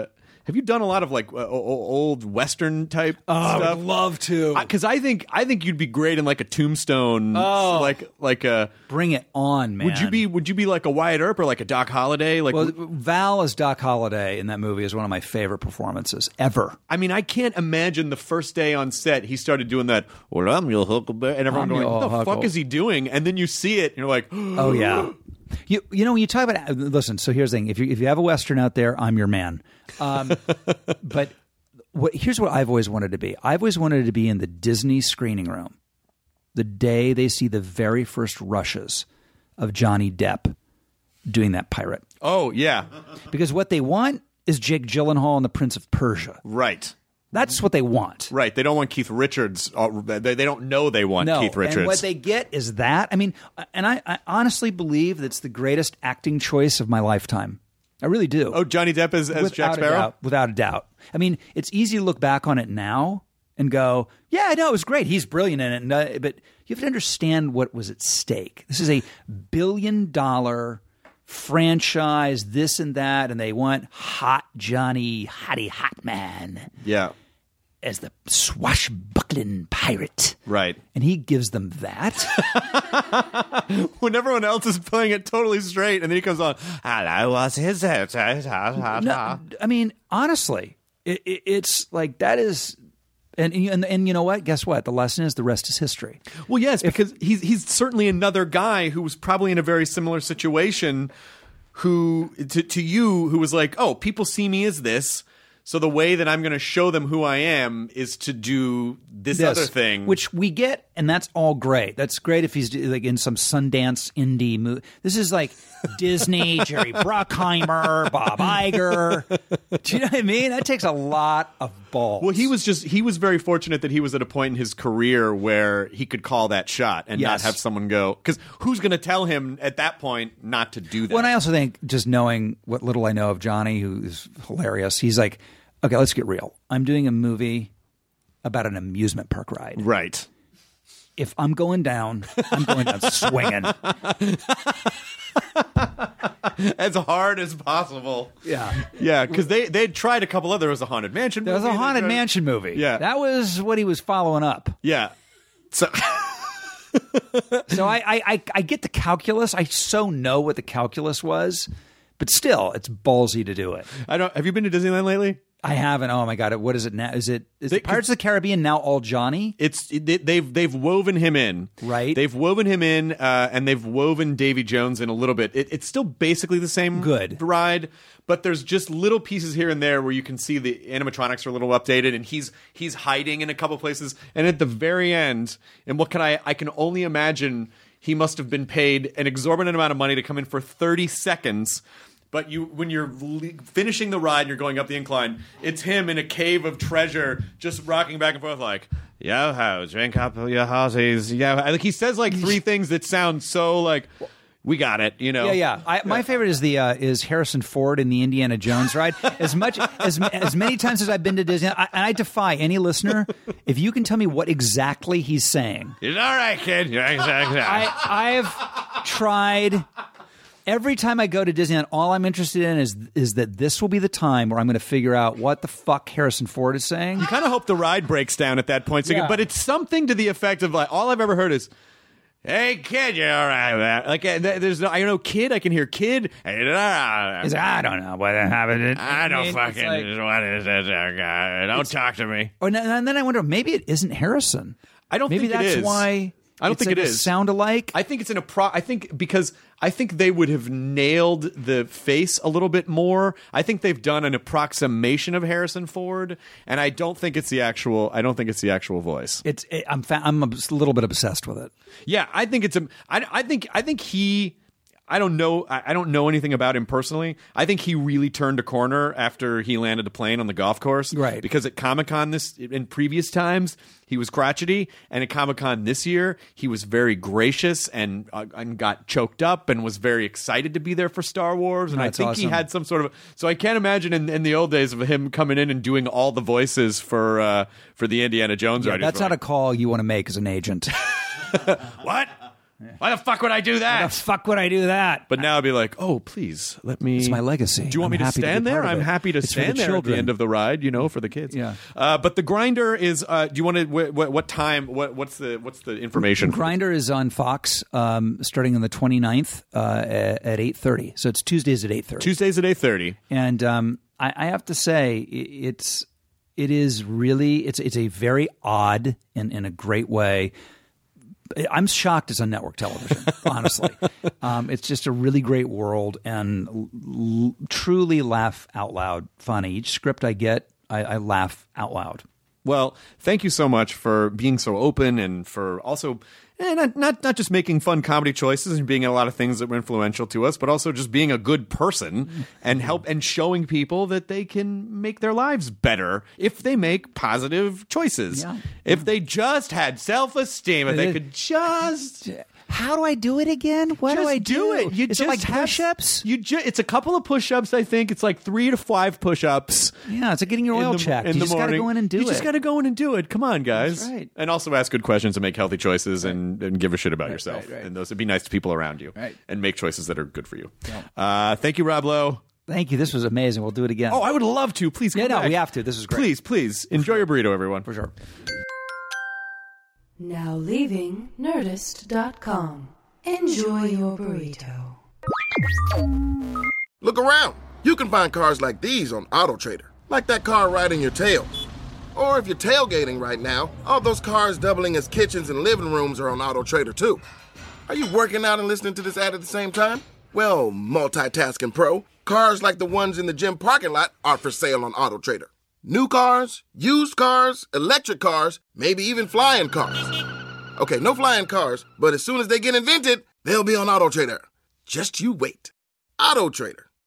D: Have you done a lot of like uh, old Western type
H: Oh,
D: stuff?
H: I would love to.
D: Because I, I think I think you'd be great in like a Tombstone.
H: Oh.
D: like like a.
H: Bring it on, man.
D: Would you be Would you be like a Wyatt Earp or like a Doc Holliday? Like,
H: Well, Val as Doc Holliday in that movie is one of my favorite performances ever.
D: I mean, I can't imagine the first day on set he started doing that. Well, I'm your Huckleberry, and everyone
H: I'm
D: going,
H: your
D: "What the
H: Huckle."
D: fuck is he doing?" And then you see it, and you're like,
H: Oh yeah. You you know when you talk about listen. So here's the thing: if you if you have a Western out there, I'm your man. Um, but what, here's what I've always wanted to be. I've always wanted to be in the Disney screening room the day they see the very first rushes of Johnny Depp doing that pirate.
D: "Oh yeah,
H: Because what they want is Jake Gyllenhaal and the Prince of Persia.
D: right."
H: That's what they want.
D: Right, they don't want Keith Richards. uh, They, they don't know they want
H: No,
D: Keith Richards.
H: and what they get is that. I mean, and I, I honestly believe that's the greatest acting choice of my lifetime. I really do.
D: oh, Johnny Depp as, as Jack
H: Without a
D: Sparrow.
H: doubt, without a doubt. I mean, it's easy to look back on it now and go, "Yeah, no, it was great. He's brilliant in it." And, uh, but you have to understand what was at stake. This is a billion-dollar franchise, this and that, and they want hot Johnny, hottie hot man
D: Yeah,
H: as the swashbuckling pirate.
D: right.
H: And he gives them that.
D: When everyone else is playing it totally straight, and then he comes on. Hello, what's his
H: no, I mean, honestly, it, it, it's like that is, and, and and you know what? Guess what? The lesson is the rest is history.
D: Well, yes, because he's he's certainly another guy who was probably in a very similar situation. Who to to you who was like, oh, people see me as this. So the way that I'm going to show them who I am is to do this,
H: This,
D: other thing,
H: which we get, and that's all great. That's great if he's like in some Sundance indie movie. This is like Disney, Jerry Bruckheimer, Bob Iger. Do you know what I mean? That takes a lot of balls.
D: well, he was just he was very fortunate that he was at a point in his career where he could call that shot and
H: Yes.
D: not have someone go, because who's going to tell him at that point not to do that?
H: Well, and I also think just knowing what little I know of Johnny, who is hilarious, he's like, okay, let's get real. I'm doing a movie about an amusement park ride.
D: right.
H: If I'm going down, I'm going down swinging.
D: As hard as possible.
H: Yeah.
D: Yeah, because they they'd tried a couple other. There was a Haunted Mansion
H: There was
D: movie.
H: a
D: they
H: Haunted
D: tried-
H: Mansion movie.
D: Yeah.
H: That was what he was following up.
D: Yeah. So
H: So I, I, I, I get the calculus. I so know what the calculus was, but still, it's ballsy to do it.
D: I don't. Have you been to Disneyland lately?
H: I haven't. Oh my god! What is it now? Is it is
D: They-
H: it Pirates of the Caribbean now all Johnny?
D: It's it, they've they've woven him in,
H: Right.
D: They've woven him in, uh, and they've woven Davy Jones in a little bit. It, it's still basically the same
H: Good.
D: ride, but there's just little pieces here and there where you can see the animatronics are a little updated, and he's he's hiding in a couple places. And at the very end, and what can I? I can only imagine he must have been paid an exorbitant amount of money to come in for thirty seconds. But you, when you're le- finishing the ride and you're going up the incline, it's him in a cave of treasure, just rocking back and forth like, "Yo ho, drink up your horses." Yeah, like he says like three things that sound so like, we got it, you know.
H: Yeah, yeah. I, my favorite is the uh, is Harrison Ford in the Indiana Jones ride. As much as as many times as I've been to Disney, I, and I defy any listener if you can tell me what exactly he's saying.
D: It's all right, kid. You're exactly.
H: I I've tried. Every time I go to Disneyland, all I'm interested in is is that this will be the time where I'm going to figure out what the fuck Harrison Ford is saying.
D: You kind of hope the ride breaks down at that point, so
H: Yeah.
D: but it's something to the effect of like, all I've ever heard is, "Hey kid, you're all right, man." Like uh, th- there's no, I don't know, kid. I can hear kid.
H: He's like, I don't know what happened.
D: I don't
H: mean, it's
D: fucking.
H: like-
D: what is it, uh, guy? Don't talk to me.
H: Or, and then I wonder, maybe it isn't Harrison.
D: I don't
H: maybe
D: think it
H: that's
D: is.
H: why.
D: I don't
H: it's
D: think
H: like
D: it
H: a
D: is.
H: sound alike.
D: I think it's an appro. I think because I think they would have nailed the face a little bit more. I think they've done an approximation of Harrison Ford, and I don't think it's the actual. I don't think it's the actual voice.
H: It's it, I'm fa- I'm a little bit obsessed with it.
D: Yeah, I think it's a. I, I think I think he. I don't know. I I don't know anything about him personally. I think he really turned a corner after he landed the plane on the golf course.
H: Right.
D: Because at Comic-Con this in previous times he was crotchety, and at Comic-Con this year he was very gracious and uh, and got choked up and was very excited to be there for Star Wars. And I
H: That's
D: think he
H: awesome.
D: had some sort of. So I can't imagine in, in the old days of him coming in and doing all the voices for uh, for the Indiana Jones
H: Yeah,
D: ride.
H: that's not a call you want to make as an agent.
D: What? Why the fuck would I do that?
H: Why the fuck would I do that?
D: But now I'd be like, oh, please, let me...
H: It's my legacy.
D: Do you want
H: I'm
D: me to
H: happy to be
D: stand there?
H: part of
D: I'm
H: it.
D: happy to
H: It's for the
D: stand there at the
H: children.
D: end of the ride, you know, for the kids.
H: Yeah.
D: Uh, but the Grinder is, uh, do you want to, what, what, what time, what, what's the what's the information?
H: Grinder is on Fox um, starting on the twenty-ninth uh, at, at eight thirty. So it's Tuesdays at eight thirty.
D: Tuesdays at eight thirty.
H: And um, I, I have to say, i- it's it is really, it's it's a very odd and in a great way. I'm shocked it's on network television, honestly. Um, it's just a really great world and l- l- truly laugh out loud funny. Each script I get, I, I laugh out loud.
D: Well, thank you so much for being so open and for also eh, not, not not just making fun comedy choices and being in a lot of things that were influential to us, but also just being a good person and help and showing people that they can make their lives better if they make positive choices.
H: Yeah.
D: If they just had self-esteem, if they could just
H: How do I do it again? What
D: just
H: do I
D: do it. You
H: Is
D: just
H: it like
D: have-
H: push-ups?
D: You ju- it's a couple of push-ups. I think it's like three to five push-ups.
H: Yeah, it's like getting your
D: in
H: oil
D: the-
H: checked.
D: in
H: You
D: the
H: just got to
D: morning.
H: go in and do
D: you
H: it.
D: You just got to go in and do it. Come on, guys.
H: That's right.
D: And also ask good questions and make healthy choices and, and give a shit about yourself.
H: right, right.
D: And those would be nice to people around you.
H: Right.
D: And make choices that are good for you. Uh, thank you, Rob Lowe.
H: Thank you. This was amazing. We'll do it again.
D: Oh, I would love to. Please come
H: Yeah, no,
D: back.
H: we have to. This is great.
D: Please, please. Enjoy your burrito, everyone.
H: For sure.
G: Now leaving Nerdist dot com. Enjoy your burrito.
I: Look around. You can find cars like these on AutoTrader, like that car riding your tail. Or if you're tailgating right now, all those cars doubling as kitchens and living rooms are on AutoTrader too. Are you working out and listening to this ad at the same time? Well, multitasking pro, cars like the ones in the gym parking lot are for sale on AutoTrader. New cars, used cars, electric cars, maybe even flying cars. Okay, no flying cars, but as soon as they get invented, they'll be on AutoTrader. Just you wait. AutoTrader.